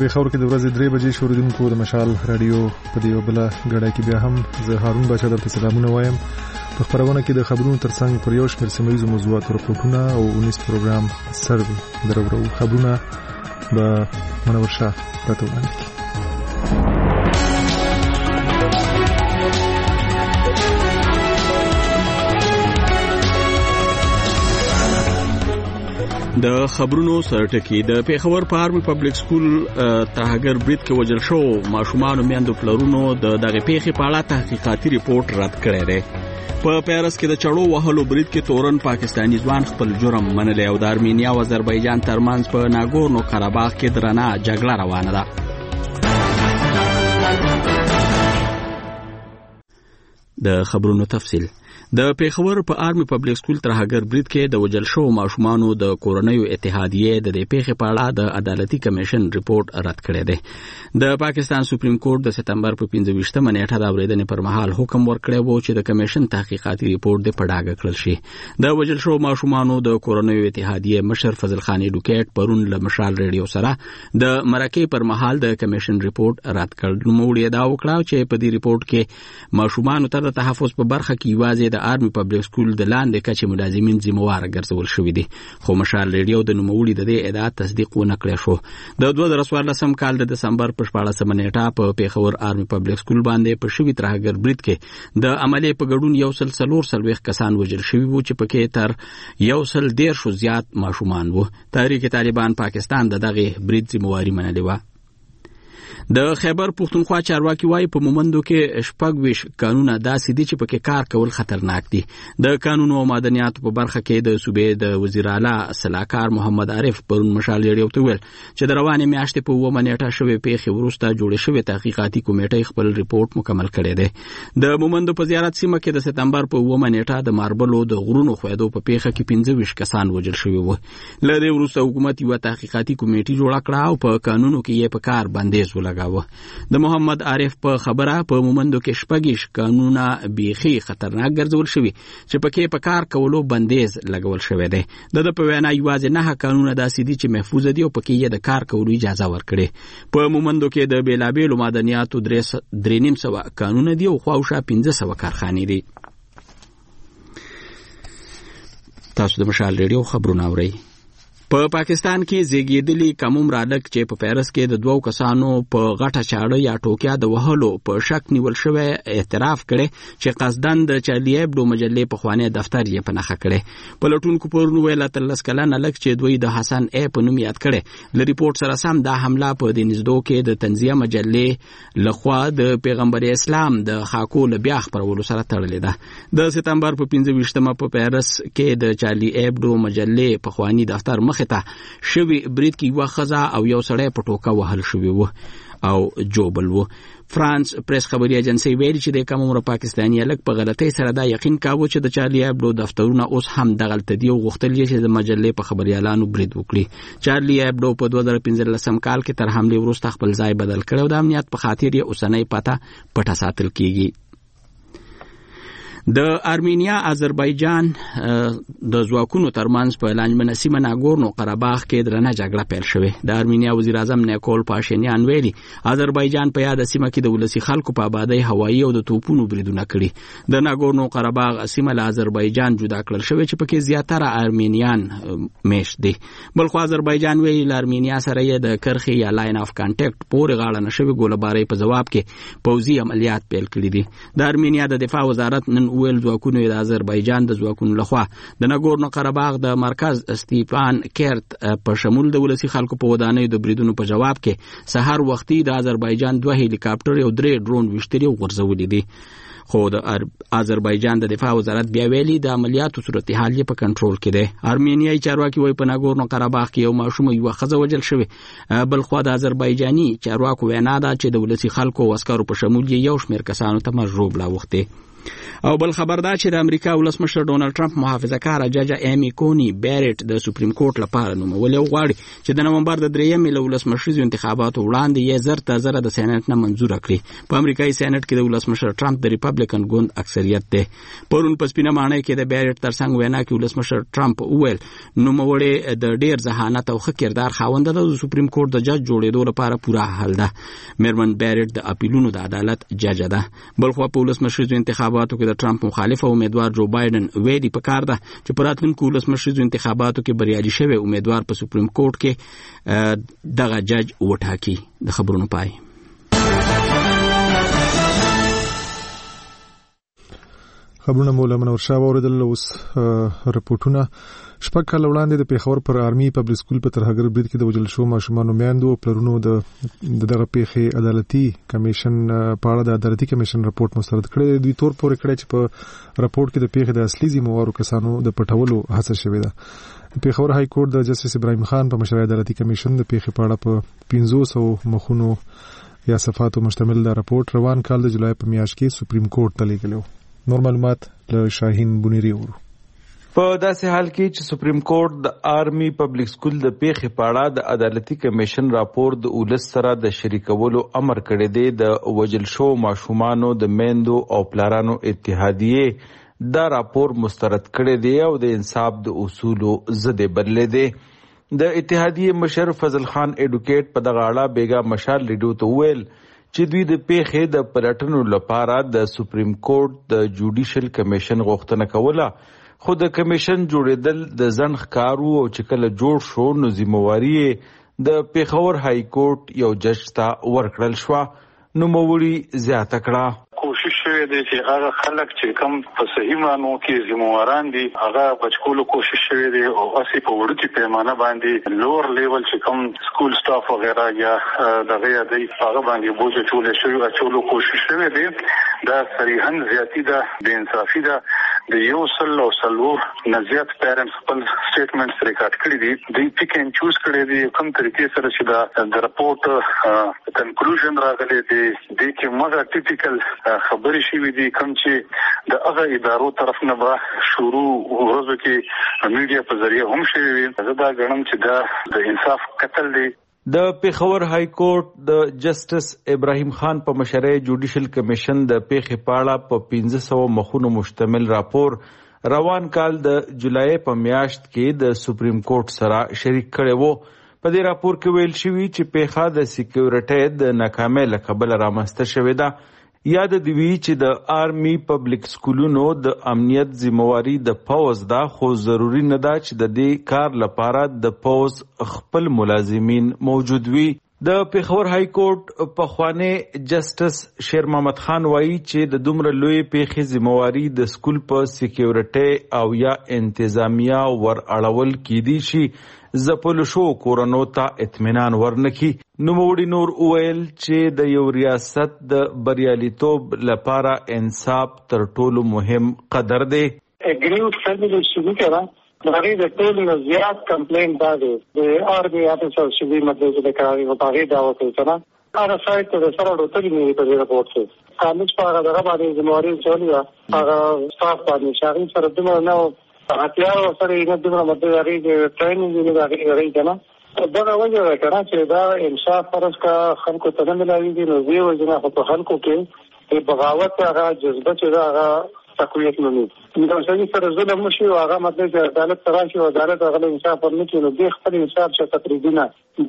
پېښور کې د ورځې 3 بجې شروع د مشال رادیو په دې بل غړای کې بیا هم زه هارون بچا درته سلامونه وایم. په خبرونه کې د خبرونو ترڅنګ پر یو شمېر سیمه ییزو موضوعاتو راپورټونه او 19 پروګرام سروي درو خبرونه به منور شاه راته وړاندې کړي. د خبرونو سرټکی د پیښور په آرمي پبلک سکول ترهګر برید کې وژل شو ماشومان میندو پلرونو د دغه پیښې په اړه تحقیقاتي ریپورت رد کړی دی. په پیرس کې د چړو وهلو برید کې تورن پاکستانی ځوان خپل جرم منلی او د ارمینیا او آذربایجان ترمنځ په ناګورنو قرهباغ کې درنه جګړه روانه ده. د خبرونو تفصیل. د پیښور په آرمي پبلک سکول ترهګر برید کې د وژل شوو ماشومانو د کورنیو اتحادیې د دې پیښې په اړه د عدالتي کمیشن ریپورت رد کړی دی. د پاکستان سپریم کورټ د سپتمبر په 25مه نیټه د اورېدنې پر مهال حکم ورکړی و چې د کمیشن تحقیقاتي ریپورت د پډاګه کړل شي. د وژل شوو ماشومانو د کورنیو اتحادیې مشر فضل خان ډوکیټ پرون له مشال ریډیو سره د مرکې پر مهال د کمیشن ریپورت رد کړ. نوموړي دا وکړه چې په دې ریپورت کې ماشومانو ته د تحفظ په برخه کې یوازې د آرمي پبلک سکول د لاندې کچې ملازمین ذمہوار ګرځول شوي دي، خو مشال ریډیو د نوموړي د دې ادعا تصدیق ونه کړی شو. د 2014 کال د دسمبر په 14مه نیټه په پیښور آرمي پبلک سکول باندې په شوي ترهګر برید کې د عملي په ګډون 144 کسان وژل شوي وو چې پکې تر 110 زیات ماشومان وو. تحریک طالبان پاکستان د دغه برید ذمہواري منلې وه. د خیبر پښتونخوا چارواکي وايي په مومندو کې 26 قانونه داسې دي چې پکې کار کول خطرناک دي. د قانونو او مدنیاتو په برخه کې د صوبې د وزیر اعلی صلاحکار محمد عارف پرون مشال ریډیو ته ویل چې د روانې میاشتې په 9 نیټه شوې پیښې وروسته جوړې شوې تحقیقاتي کمیټې خپل ریپورت مکمل کړی دی. د مومندو په زیارت سیمه کې د سپتمبر په 9 نیټه د ماربلو د غرونو خویدو په پیښه کې 25 کسان وژل شوي وو. له دې وروسته حکومت یو تحقیقاتي کمیټې جوړه کړه او په قانونو کې یې په کار بندیز ولګاوه. د محمد عارف په خبره په مومندو کې 26 قانونا بیخي خطرناک ګرځول شوي چې پکې په کار کولو بندیز لګول شوی دی. د په وینا یوازې 9 قانونا داسې دي چې محفوظ دي او پکې یې د کار کولو اجازه ورکړي. په مومندو کې د بیلابیلو معدنیاتو 300 قانونا دي او خواوشا 1500 کارخانې دي. تاسو د مشال ریډیو خبرونه اورئ. په پاکستان کې زیږیدلي کم عمره هلک چې په پیرس کې د 2 کسانو په غټه چاړه یا ټوکیا د وهلو په شک نیول شوی اعتراف کړي چې قصدن د چارلی ایبډو مجلې په خواني دفتر یې په نخښه کړي. پلټونکو پرون ویل 13 کلن هلک چې دوی د حسن ای په نوم یاد کړي له ریپورت سره سم دا حمله په دنيزدو کې د تنزیه مجلې لخوا د پیغمبر اسلام د خاکو له بیا خبرولو سره تړلې ده. د سپتمبر په 25مه په پیرس کې د چارلی ایبډو مجلې په خواني دفتر مخ ته شوی برید کې یو خزا او یو سړی په ټوکا وهل شوی وو او جوبل وو. فرانس پریس خبري ایجنسی ویلي چې د کم عمر پاکستانی هلک په غلطۍ سره دا یقین کاوه چې د چارلی ایبډو دفترونه اوس هم دغلته دي او غوښتل یې چې د مجلې په خبريالانو برید وکړي. چارلی ایبډو په 2015 کال کې تر حمله وروسته خپل ځای بدل کړ او د امنیت په خاطر یې اوسنۍ پته پټه ساتل کیږي. د ارمینیا آذربایجان د ځواکونو ترمنځ په لانجمنه سیمه ناګورنو قرهباغ کې درنه جګړه پیل شوه. د ارمینیا وزیر اعظم نیکول پاشینیان ویلي آذربایجان په یاد سیمه کې د ولسی خلکو په آبادی هوایي او د توپونو بریدونه کړي. د ناګورنو قرهباغ سیمه له آذربایجان جدا کړل شوه چې پکې زیاتره ارمینیان میشت دي. بلخو آذربایجان ویلي له ارمینیا سره یې د کرخي یا لاین اف کانټیکټ پورې غاړه نشوي ګولباري په جواب کې پوځي عملیات پیل کړي دي. د ارمینیا د دفاع وزارت نن ویل ځواکونو د آذربایجان د ځواکونو لخوا د ناګورنو قرهباغ د مرکز استیپان کیرت په شمول د ولسی خلکو په ودانۍ د بریدونو په جواب کې سحر وختي د آذربایجان 2 هلیکاپټر او 3 ډرون وشتري غورځولې دي. خو د آذربایجان د دفاع وزارت بیا ویلي د عملیاتو صورتحال یې په کنټرول کې دی. ارمینیایي چارواکي وایي په ناګورنو قرهباغ کې یو ماشوم یو خزه وژل شوی. بلخو د آذربایجاني چارواکو وینا ده چې د ولسی خلکو او عسکرو په شمول یو شمېر کسانو ته مجروب لا وخته. او بل خبر دا چې د امریکا ولسمشر ډونالد ټرمپ محافظه‌کار جج ایمی کونی بیرټ د سپریم کورټ لپاره نومول او غواړي چې د نومبر د 3 ولسمشریزو انتخاباتو وړاندې یې زر د سېنات نه منزور کړي. په امریکایي سېنات کې د ولسمشر ټرمپ د ریپبلکن ریپبلیکن ګوند اکثریت دی. پرون په سپینه ماڼۍ کې د بیرټ ترڅنګ وینا کې ولسمشر ټرمپ وویل نوموړی د ډیر ذهانت او ښه کردار خاوند د سپریم کورټ د جج جوړېدو لپاره پوره حل ده. میرمن بیرټ د اپیلونو د عدالت جج ده. بلخو په ولسمشریزو انتخاباتو کې د ټرمپ مخالف امیدوار جو بایدن ویلي پکار ده چې په راتلونکو ولسمشریزو انتخاباتو کې بریالي شوی امیدوار په سپریم کورټ کې دغه جج وټاکي. د خبرونو پای. خبرونه مولا منور شاه اوریدل. اوس رپورټونه. شپږ کال وړاندې د پیښور پر آرمي پبلک سکول په ترهګر برید کې د وژل شو ماشومانو میندو پلرونو دغه پیښې عدالتي کمیشن په اړه د عدالتي کمیشن رپورت مسترد کړی. دوی تور پورې کړی چې په رپورت کې د پیښې د اصلي ذمہوارو کسانو د پټولو هڅه شوې ده. پیښور های کورټ د جسټس ابراهیم خان په مشرۍ عدالتي کمیشن د پیښې په اړه په 500 مخونو یا صفحاتو مشتمل دا رپورت روان کال د جولای په میاشت کې سپریم کورټ ته لیږلی. نور معلومات له شاهین بنيري ورو. په داسې حال کې چې سپریم کورټ د آرمي پبلک سکول د پیښې په اړه د عدالتي کمیشن راپور د ولس سره د شریکولو امر کړی دی، د وژل شو ماشومانو د میندو او پلارانو اتحادیې دا راپور مسترد کړی دی او د انصاف د اصولو ضد بدلې دی. د اتحادیې مشر فضل خان ایډوکیټ په دغه اړه بیګا مشال لیډو ته وویل چې دوی د پیښې د پلټنو لپاره د سپریم کورټ د جوډیشل کمیشن غوښتنه کوله، خو د کمیشن جوړېدل د ځنډ ښکار و او چې کله جوړ شو نو ذمہواري د پیښور های کورټ یو جج ته ورکړل شوه. نوموړي زیاته کړه کوشش شوی دی چې هغه خلک چې کوم په صحیح معنو کې ذمہواران دي هغه بچکولو کوشش شوی دی او اسی په وړوکي پیمانه باندې لوور لیول چې کوم سکول سټاف وغیرہ یا دغه دی هغه باندې بوج چولو کوشش شوی دی. دا صریحاً زیاتی ده، بے انصافی ده. د یو سل او سلور نزیات پیرنټس خپل سټیټمنټس ریکارډ کړی دي. دوی پیک اینڈ چوز کړی دي کوم طریقې سره چې د رپورټ کنکلوژن راغلی دی. د کې مګر ټیپیکل خبرې شوې دي کوم چې د هغه ادارو طرف نه به شروع ورځو کې میډیا په ذریعہ هم شوې وي. زه دا ګڼم چې دا د انصاف قتل دی. د پیښور های کورټ د جسټس ابراهیم خان په مشرۍ جوډیشل کمیشن د پیښې په اړه په 500 مخونو مشتمل راپور روان کال د جولای په میاشت کې د سپریم کورټ سره شریک کړی وو. په دې راپور کې ویل شوی چې پیښه د سکیورټۍ د ناکامۍ له کبله رامنځته شوې ده. یاد دی وی چې د آرمي پبلک سکولونو د امنیت ذمہواري د پوز ده، خو ضروری نه ده چې د دې کار لپاره د پوز خپل ملازمین موجود وي. د پیښور های کورټ پخوانی جسټس شیر محمد خان وایي چې د دومره لوی پیښې ذمہواري د سکول په سکیورټۍ او یا انتظامیه ور اړول کیدی شي زپل شو کورونو ته اطمینان ورنکي. نوموړي نور وویل چې د یو ریاست د بریالیتوب لپاره انصاف تر ټولو مهم قدر دی. اګریوډ فیملی شروع کړه هغه د ټولو زیات کمپلین باندې د آرمي افیسر شوی مدرسې د کاري په هغه دا وکړه. هغه سایت ته سره ورته نیولې په رپورت کې کالج په هغه دغه باندې ذمہواري چولې هغه سټاف باندې شاغي سره دمه نو هغه سره یې دمه مدرسې د ټریننګ نه راغلي کنه. دا وجه راکړه چې دا انصاف فرض کا خلکو ته نه ملایي نو وی وجنه په خلکو کې بغاوت هغه جذبه چې هغه تقویت نه نو دا چې سره ظلم نشي او هغه مطلب چې عدالت تراشي او عدالت هغه انصاف ورنکړي نو د خپل انصاف چې تقریبا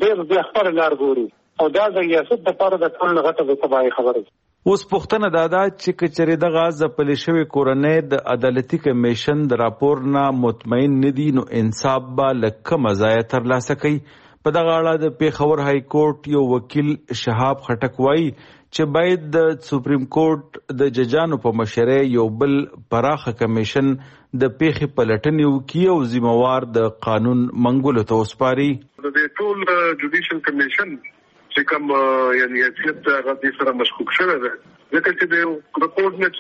د خپل لار ګوري او دا د ریاست د لپاره د ټول غټه د تبعی خبره. اوس پوښتنه دا چې کچره دغه ځپل شوی کورنۍ د عدالتي کمیشن د راپور نه مطمئن ندي نو انصاف به لکه مزایا تر لاسه کوي. په دغه اړه د پیښور های کورټ یو وکیل شهاب خټک وایي چې باید د سپریم کورټ د ججانو په مشرۍ یو بل پراخه کمیشن د پیښې پلټنې وکړي او ذمہوار د قانون منګولو ته وسپاري. د ټول جوډیشل کمیشن چې کوم یعنی حیثیت هغه دې سره مشکوک شوی دی ځکه چې د رپورټ نه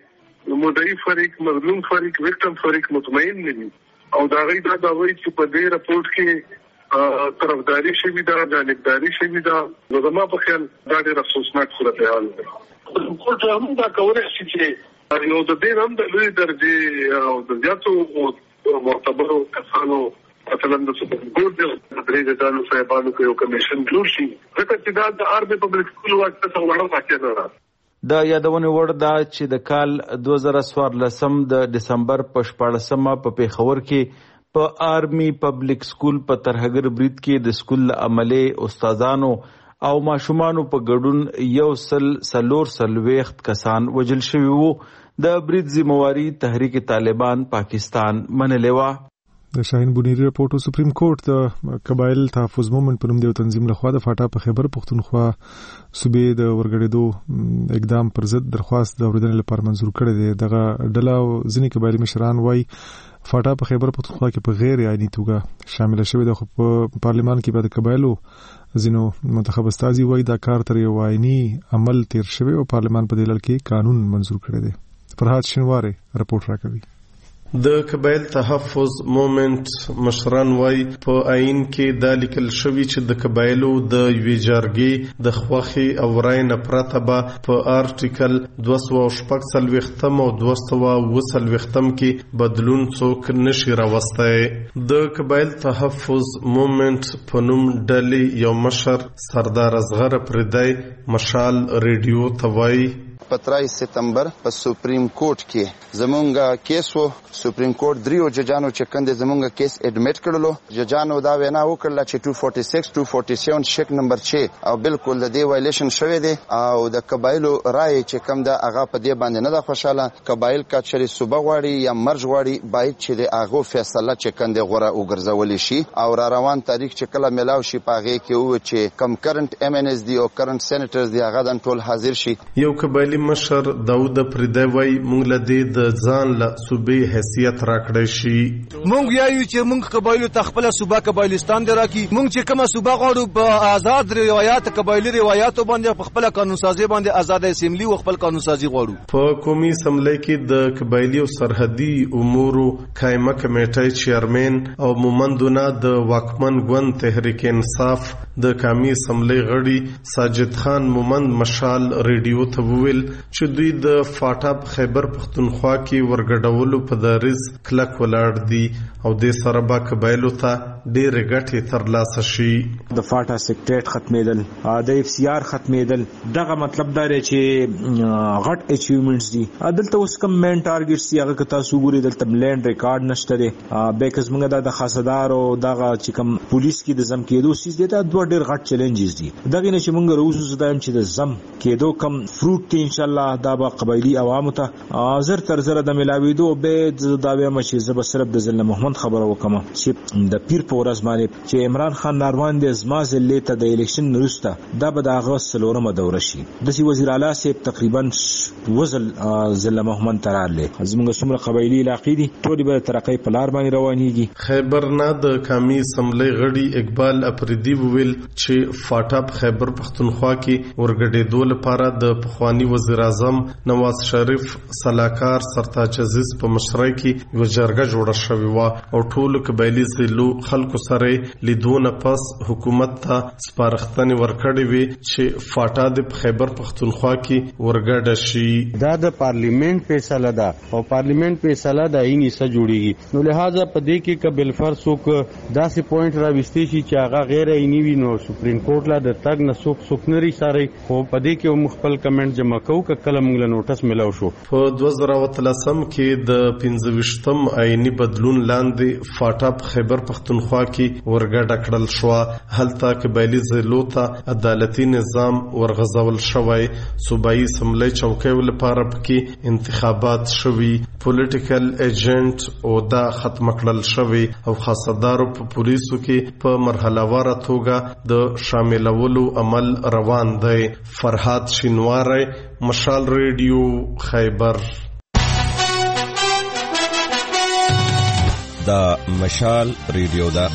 چې مدعي فریق مظلوم فریق وکټم فریق مطمئن نه دي او دا غي دا وایي چې په دې رپورټ کې طرفداري شوی دا جانبداري شوی دا نو زما په خیال دا ډېر افسوسناک صورتحال دی. کوټ هم دا کولای شي چې نو د دې هم د لوی درجه او د زیاتو معتبرو کسانو مثلا د سپریم کورټ د درې ځانو صاحبانو کې یو کمیشن جوړ شي ځکه چې دا د آرمي پبلک سکول واکته څو وړاندې راځي. د یادونې وړ ده چې د کال 2014 د دسمبر په 14 په پیښور کې په آرمي پبلک سکول په ترهګر برید کې د سکول عملي استادانو او ماشومانو په ګډون 140 کسان وژل شوي وو. د برید ذمہواری تحریک طالبان پاکستان منلې وه. د شاهین بنيري رپورټ سپریم کورټ د قبایل تحفظ مومنت په نوم د تنظیم لخوا د فاټا په خیبر پختونخوا صوبې د ورګړېدو اقدام پر ضد درخواست د اوریدنې لپاره منزور کړی دی. دغه ډله ځینې قبایلي مشران وایي فاټا په خیبر پختونخوا کې په غیر آئینی توګه شامل شوی د پارلیمان کې به د قبایلو ځینو منتخب استازي وایي دا کار تر یو آئینی عمل تیر شوی او پارلیمان په دې لړ کې قانون منزور کړی دی. فرهاد شینواره رپورټ راکوي. د قبایل تحفظ مومنت مشران وای په آئین کې دا لیکل شوی چې د قبایلو د یوې جرګې د خوخي او رای نه پرته به په آرټیکل 240 او 240 کې بدلون څوک نشي راوستای. د قبایل تحفظ مومنت په نوم ډلې یو مشر سردار اصغر پردای مشال ریډیو توای 15 سپتمبر په سپریم کورټ کې زمونږه کیس وو. سپریم کورټ دریو ججانو چې کنده زمونږه کیس اډمیټ کړلو. ججانو دا وینا وکړه چې 246 247 شک نمبر 6 او بالکل د دې وایلیشن شوی دی او د قبایلو رائے چې کم دا هغه په دې باندې نه ده خوشاله. قبایل کا چری صوبه غواړي یا مرج غواړي باید چې د هغه فیصله چې کنده غوړه وګرځول شي او را روان تاریخ چې کله ملاو شي پاغه کې و چې کم کرنٹ ام ان اس دی او کرنٹ سېنیټرز دی هغه د ټول حاضر شي. یو قبایلی مشر داود پردای وای مونږ له دې د ځان له صوبې حیثیت راکړی شي. مونږ یایو چې مونږ قبایلو تخپل صوبه قبایلستان دی راکی. مونږ چې کومه صوبه غواړو په آزاد روایت قبایلی روایتو باندې په خپل قانون سازي باندې آزاد اسمبلی او خپل قانون سازي غواړو. په قومي اسمبلی کې د قبایلی او سرحدي امورو قائمه کمیټې چیرمن او مومندونه د واکمن ګوند تحریک انصاف د قومي اسمبلی غړي ساجد خان مومند مشال ریډیو ته وویل چې دوی د فاټا په خیبر پختونخوا کې ورګډولو په دریز کلک ولاړ دي او د سره با قبایلو ته ډېر ګټې ترلاسه شي. د فاټا سیکریټریټ ختمېدل د اف سی آر ختمېدل دغه مطلب دا دی چې غټ اچیومنټس دي. دلته اوس کوم مین ټارګټس دي هغه که تاسو ګورئ دلته لینډ ریکارډ نشته دی. بیکز موږ د خاصدار او دغه چې کوم پولیس کې د زم کېدو سیس دی دا دوه ډېر غټ چیلنجز دي. دغه نه چې موږ روزو زدایم چې د زم کېدو کم فروټ ته ان شاء الله دا به قبایلی عوامو ته زر تر زر د ملاویدو به دا به مشي زب صرف د ځل محمد خبره وکم چې د پیر په ورځ باندې چې عمران خان ناروان د زما ځلې ته د الیکشن وروسته دا به د هغه سلورمه دوره شي. د وزیر اعلی صاحب تقریبا وزل ځل محمد تراله زموږ څومره قبایلی علاقې دي ټول به ترقې په لار باندې روانيږي. خیبر نه د قومي اسمبلی غړي اقبال افریدي ویل چې فاټا په خیبر پختونخوا کې ورګډېدو لپاره د پخوانی وزیر اعظم نواز شریف صلاحکار سرتاج عزیز په مشرۍ کې یو جرګه جوړه شوې و او ټول قبایلی ضلعو خلکو سره لیدونه پس حکومت ته سپارښتنې ورکړې وي چې فاټا د خیبر پختونخوا کې ورګډه شي. دا د پارلیمنت فیصله ده او پارلیمنت فیصله د عین حصہ جوړیږي. نو لہذا په دې کې قبل فرسوک داسې پوینټ راوستي شي چې هغه غیر عیني وي نو سپریم کورټ لا د تګ نه څوک نری ساري خو په دې کې مخفل کمنټ جمع کوو کله موږ له نوټس ملو شو. په 2013 کې د 15م آئینی بدلون لاندې فاټا په خیبر پختونخوا کې ورګډه کړل شو. هلته قبایلی ضلعو ته عدالتي نظام ورغځول شوی. صوبایي اسمبلی چوکۍ لپاره پکې انتخابات شوي. پولیټیکل ایجنټ او دا ختم کړل شوی او خاصدارو په پولیسو کې په مرحله واره توګه د شاملولو عمل روان دی. فرهاد شینواره مشال ریډیو خیبر. دا مشال ریډیو دا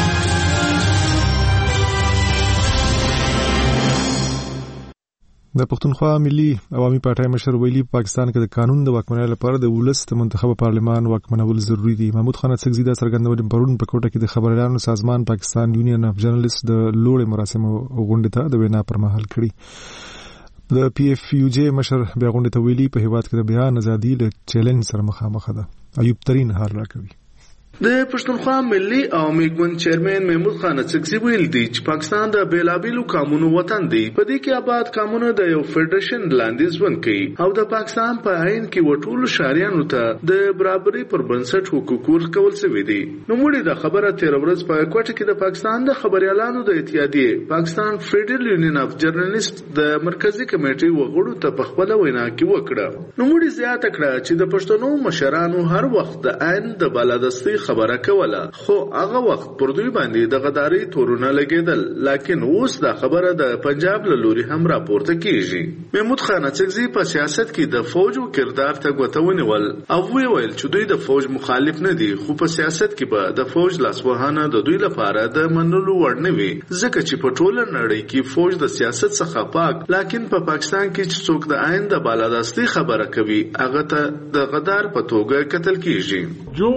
د پښتونخوا ملي عوامي پارټۍ مشر ویلي پاکستان کې د قانون د واکمنۍ لپاره د ولس د منتخب پارلمان واکمنول ضروری دي. محمود خان څګزي دا څرګندونه پرون په کوټه کې د خبريالانو سازمان پاکستان یونین اف جرنالست د لوړ مراسمو غونډه ته د وینا پر مهال کړی. د پی اف یو جی مشر بیا غونډه ته ویلي په هیواد کې د بیان ازادي له چیلنج سره مخامخ ده. ایوب ترين حال راکوي. د پښتونخوا ملي عوامي ګوند چیرمن محمود خان اڅکزي ویل دی چې پاکستان د بیلابیلو قومونو وطن دی. په دې کې آباد قومونه د یو فدریشن لاندې ژوند کوي او د پاکستان په عین کې وټول شهریانو ته د برابرۍ پر بنسټ حقوق ورکول شوي دي. نو موږ د خبره تیر ورځ په کوټه کې د پاکستان د خبريالانو د اتحادیې پاکستان فیډرل یونین اف جرنالیست د مرکزی کمیټې وغړو ته په خپل وینا کې وکړه. نو موږ زیاته کړه چې د پښتنو مشرانو هر وخت د عین د بالادستي خبره کوله، خو هغه وخت پر دوی باندې د غداري تورونه لګیدل، لکن اوس دا خبره د پنجاب له لوري هم راپورته کیږي. محمود خان اڅکزي په سیاست کې د فوج او کردار ته غوته ونیول او ویل چې دوی د فوج مخالف نه دي، خو په سیاست کې به د فوج لاسوهانه د دوی لپاره د منلو وړ نه وي، ځکه چې په ټوله نړۍ کې فوج د سیاست څخه پاک، لکن په پاکستان کې چې څوک د عین د بالادستي خبره کوي هغه ته د غدار په توګه قتل کیږي. جو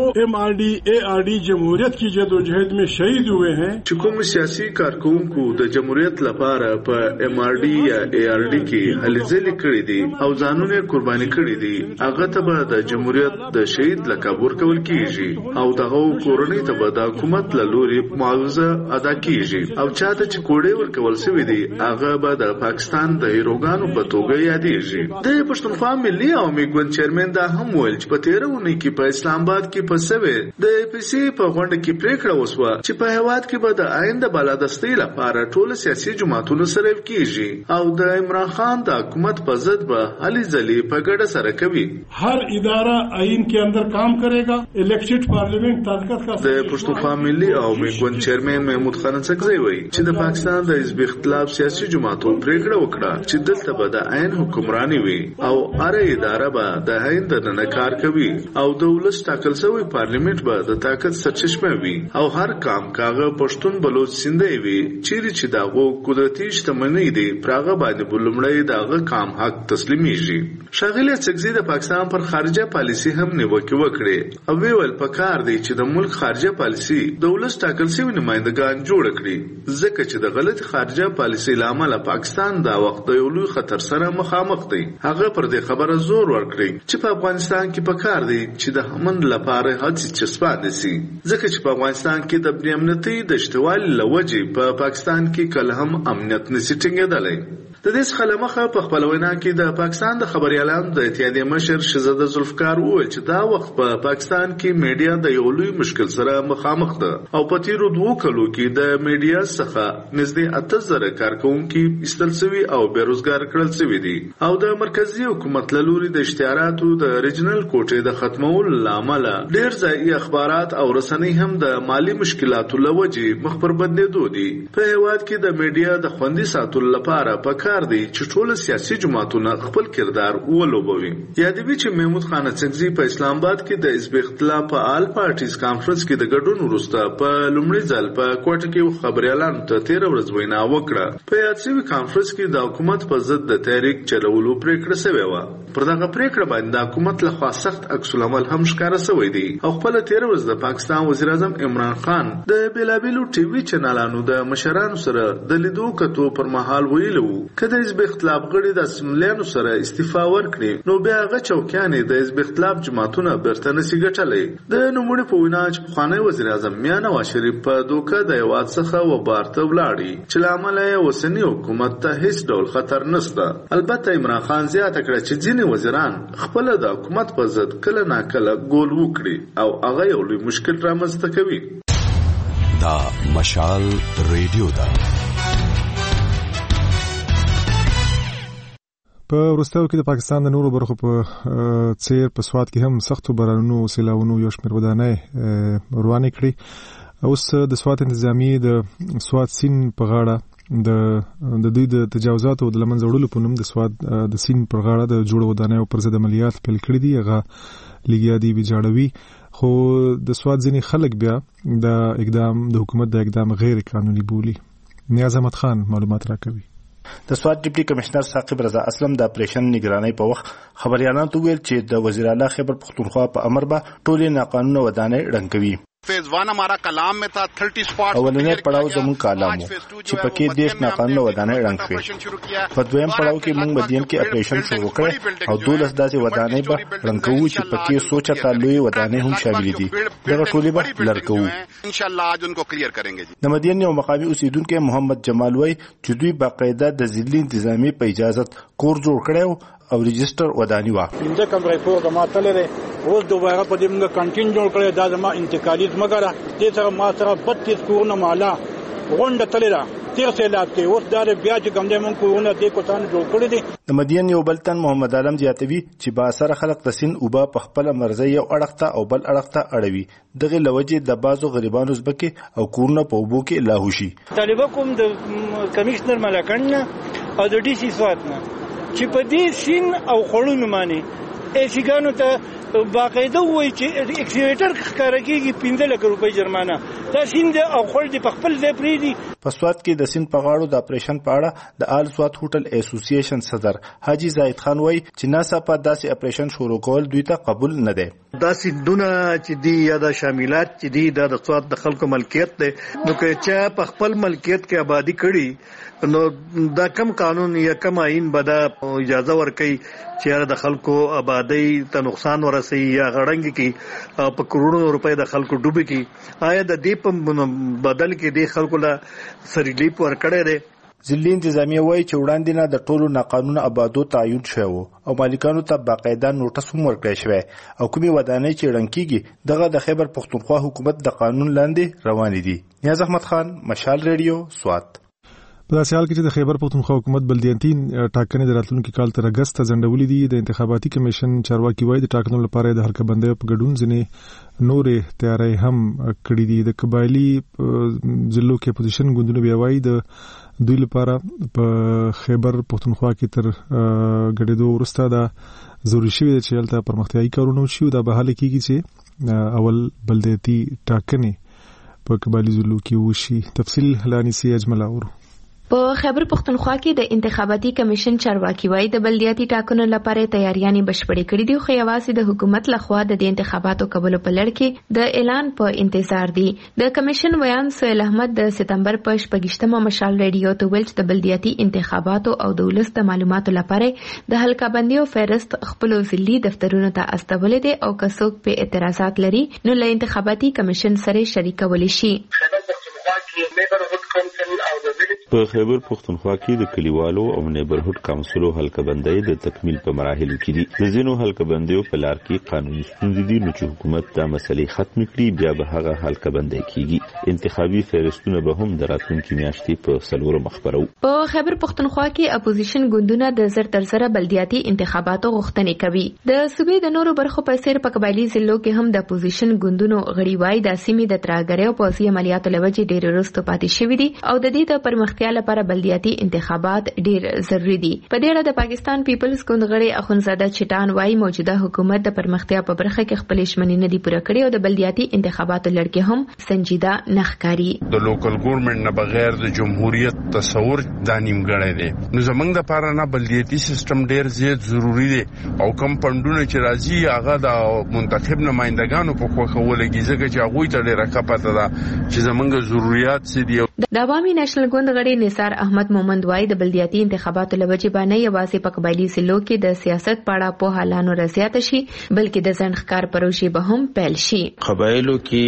MRD جمهوریت کی جدوجہد میں شہید ہوئے ہیں، چې کوم سیاسي کارکونکو د جمهوریت لپاره په MRD یا ARD کې هلې ځلې کړې دي او ځانونه قرباني کړې دي، هغه ته به د جمهوریت د شهید لقب ورکول کیږي او دغه کورنۍ ته به د حکومت له لوري معاوضه ادا کیږي او چاته چې کوډې ورکول شوی دي هغه به د پاکستان د هیروګانو په توګه یادېږي. د پښتونخوا ملي عوامي ګوند چیرمن دا هم ویل چې په تیرونه کې په اسلام آباد کې په سوي د APC په غونډه کې پریکړه وسوه چې په هیواد کې به د عین د بالادستي لپاره ټول سیاسي جماعتونو سره کیږي او د عمران خان د حکومت په ضد به هلې ځلې په ګډه سره کوي. هر اداره عین کې اندر کام کرے گا. الیکټډ پارلیمنت طاقت کا د پښتونخوا ملي عوامي ګوند چیرمن محمود خان اڅکزي وایي چې د پاکستان د حزب اختلاف سیاسي جماعتونو پریکړه وکړه چې دلته به د عین حکمرانی وي او هر اداره به د عین د نه کار کوي او د ولس ټاکل شوی پارلیمنت به د طاقت سرچشمه وي او هر کام کاغه پښتون بلوچ سیندې وي چیرې چې داغو قدرتي شتمنۍ دي پراغه باندې بلمړی داغه کام حق تسلیمیږي. شاغلی اڅکزي د پاکستان پر خارجه پالیسی هم نیوکه وکړي او ویل پکار دی چې د ملک خارجه پالیسی د ولس ټاکل شوی نمائندگان جوړ کړي، ځکه چې د غلط خارجه پالیسی لامل پاکستان دا وخت د یو لوی خطر سره مخامخ دی. هغه پر دې خبره زور ورکړي چې په افغانستان کې پکار دی چې د همن لپاره هڅې چسپاند شي، ځکه چې په افغانستان کې د امنیتي د اشتوال لوجې په پاکستان کې کله هم امنیت نشي ټینګېدلی. د دې څخه لمخه په خپل وینا کې د پاکستان د خبريالانو د اتحادیې مشر شهزاده ذوالفقار وویل چې دا وخت په پاکستان کې میډیا د یو لوی مشکل سره مخامخ ده او په تیرو 2 کلو کې د میډیا څخه نږدې 80,000 کارکونکي ایستل شوي او بیروزګار کړل شوي دي او د مرکزی حکومت له لوري د اشتهاراتو د ریجنل کوټې د ختمولو لامل ډېر ځایي اخبارات او رسنۍ هم د مالی مشکلاتو لوجې مخ پر بدلېدو دي. په هیواد کې د میډیا د خوندي ساتلو لپاره پکار دی چې ټول سیاسي جماعتونه خپل کردار ولوبوي. یادوي چې محمود خان اڅکزي په اسلام آباد کې د حزب اختلاف په آل پارټیز کانفرنس کې د ګډون وروسته په لومړي ځل په کوټه کې خبريالانو ته 13 ورځ وینا وکړه. په یاد شوی کانفرنس کې د حکومت په ضد د تحریک چلولو پریکړه شوې و. پر دغه پریکړه باندې د حکومت له خوا سخت عکس العمل هم ښکاره شوی دی او خپل 13 ورځ د پاکستان وزیر اعظم عمران خان د بیلابیلو ټي وي چینلانو د مشرانو سره د لیدو کتو پر مهال ویلو کله حزب اختلاف غړي د اسمبلیانو سره استعفا ورکړي نو بیا هغه چوکیانې د حزب اختلاف جماعتونه برته نشي ګټلې. د نوموړي په وینا چې خوانی وزیر اعظم میاں نواز شریف په دوکه د هیواد څخه وبارته ولاړی چې لامل یې اوسنی حکومت ته هیڅ ډول خطر نشته. البته عمران خان زیاته کړه چې ځینې وزیران خپل د حکومت په ضد کله ناکله ګول وکړي او هغه یو لوی مشکل رامنځته کوي. دا مشال ریډیو دا په وروستیو کې د پاکستان د نورو برخو په څیر په سواد کې هم سختو بارانونو او سیلاونو یو شمېر ودانۍ روانې کړې. اوس د سواد انتظامی د سواد سیند په غاړه د دوی د تجاوزاتو د لمنځه وړلو په نوم د سواد د سیند پر غاړه د جوړو ودانیو پر ضد عملیات پیل کړي دي. هغه لګیا دي ویجاړوي، خو د سواد ځینې خلک بیا د اقدام د حکومت د اقدام غیر قانوني بولي. نیاز احمد خان معلومات راکوي. د سواد ډیپټي کمشنر ثاقب رضا اسلم د اپریشن نگرانی په وخت خبريالانو ته ویل چې د وزیر اعلی خیبر پختونخوا په امر به ټولې ناقانونه ودانۍ ړنګ کوي. Phase 1 हमारा कलाम में था 30 स्पॉट्स اولنې پړاو زموږ کالام چې پکې دیش ناقانونه ودانۍ رنګ شوې. په دویم پړاو کې موږ مدین کې اپریشن شروع کړ او 12 داسې ودانۍ به رنګ کوو چې پکې سوچا تعلوي ودانۍ هم شامل دي. دغه ټولې به لړکو ان شاء الله اج انکو کلیئر کरेंगे. د مدین یو مقامي اوسیدونکو محمد جمال وای چې دوی باقاعده د ځلې انتظامی په اجازه کور جوړ کړو او رجستر ودانی وا. انده کمرې کور د ماتلره اوس دوباره په دې موږ کانټین جوړ کړی. دا زما انتقالي ځمګره دې سره ما سره 32 کورونه مالا غونډه تلله 13 لات کې اوس دا بیا چې کوم دې موږ کورونه دې کوتان جوړ کړی دي. د مدین یو بلتن محمد عالم زیاتوي چې با سره خلق د سین او با په خپل مرزي یو اړخته او بل اړخته اړوي. دغه لوجه د بازو غریبانو زبکه او کورونه په وبو کې لاهوشي. طالب کوم د کمشنر ملکن او د ډي سي سواتنه چې په دې سین او خړونو باندې ایسیګانو ته باقاعده وایي چې اکسیلیټر ښکار کیږي 15 لک روپۍ جرمانه. دا سین د او خړ د خپل ځای پری دي. په سوات کې د سین په غاړو د اپریشن په اړه د آل سوات هوټل اسوسییشن صدر حاجی زاید خان وایي چې ناڅاپه داسې اپریشن شروع کول دوی ته قبول نه دی. داسې دونه چې دی یا د شاملات چې دی د سوات د خلکو ملکیت دی. نو که چا په خپل ملکیت کې آبادی کړي نو دا کم قانون یا کم آئین به دا اجازه ورکړي چې د خلکو آبادی ته نقصان ورسي یا غړنګ کی په کروڑونو روپۍ د خلکو ډوبې کی. آیا د دې په بدل کې د خلکو لا سریلیپ ورکړي دي. ځلې انتظامیه وایي چې وړاندې نه د ټولو ناقانونه آبادو تعین شوی او مالکانو ته باقاعده نوټس هم ورکړی شوی او کومې ودانۍ چې رنګ کیږي دغه د خیبر پښتونخوا حکومت د قانون لاندې روانې دي. نیاز احمد خان، مشال ریډیو، سوات. په داسې حال کې چې د خیبر پښتونخوا حکومت بلدیاتي ټاکنې د راتلونکي کال تر اگست ځنډولې دي. د انتخاباتي کمیشن چارواکي وایي د ټاکنو لپاره د حلقه بندۍ په ګډون ځینې نورې تیاری هم کړې دي. د قبایلي ضلعو کې اپوزیشن ګوندونه بیا وایي د دوی لپاره په خیبر پښتونخوا کې تر ګډېدو وروسته دا ضروري شوی چې هلته پرمختیایي کارونه وشي. دا به هله کېږي چې اول بلدیاتي ټاکنې په قبایلي ضلعو کې وشي. تفصیل لانیسي اجمل اورو. په خیبر پښتونخوا کې د انتخاباتي کمیشن چارواکي وایي د بلدیاتي ټاکنو لپاره تیاریاں بشپړې کړې دي. خو یوازې د حکومت لخوا د انتخاباتو قبول په لړ کې د اعلان په انتظار دي. د کمیشن ویان سهیل احمد د سپتمبر په 28مه مشال ریډیو ته ویل چې د بلدیاتي انتخاباتو او د ولس د معلوماتو لپاره د حلقه بندیو فهرست خپل ضلعي دفترونو ته استولې دي او که څوک په اعتراضات لري نو له انتخاباتي کمیشن سره شریکول شي. په خیبر پښتونخوا کې د کلیوالو او نیبرهوډ کونسلو حلقه بندۍ د تکمیل په مراحلو کې دي. د ځینو حلقه بندیو په لار کې قانوني ستونزې دي نو چې حکومت دا مسلې ختم کړي بیا به هغه حلقه بندۍ کیږي. انتخابي فهرستونه به هم د راتلونکي میاشتې په 4 مخبرو. په خیبر پښتونخوا کې اپوزیشن ګوندونه د زر تر زره بلدیاتي انتخاباتو غوښتنې کوي. د صوبې د نورو برخو په څیر په قبایلي ضلعو کې هم د اپوزیشن ګوندونو غړي وایي د سیمې د ترهګرۍ او پوځي عملیاتو لوجې ډېر وروسته پاتې شوي دي او د دې د پرمختیا لپاره بلدیاتي انتخابات ډېر ضروری دي. په دې اړه د پاکستان پیپلز ګوند غړي اخونزاده چټان وایي موجوده حکومت د پرمختیا په برخه کې خپل شمنې نه دي پوره کړې او د بلدیاتي انتخاباتو لړ کې هم سنجیده نه ښکاري. د لوکل ګورنمنت نه بغیر د جمهوریت تصور د نیمګړی دی. نو زمونږ د پاره نه بلدیاتي سیستم ډېر زیات ضروری دی او کم پندونه چې راځي هغه د منتخب نمائندګانو په خوښه ولګي ځکه چې هغه ته ډېر ښه ده چې زمونږ ضرورت څه دي. د عوامي نېشنل ګوند غړي نثار احمد مومند وایي د بلدیاتي انتخاباتو لوجې باندې یوازې په قبایلي ضلعو کې د سیاست په اړه په حالانو رضایت شي بلکې د ځنډ پروژې به هم پیل شي. قبایلو کې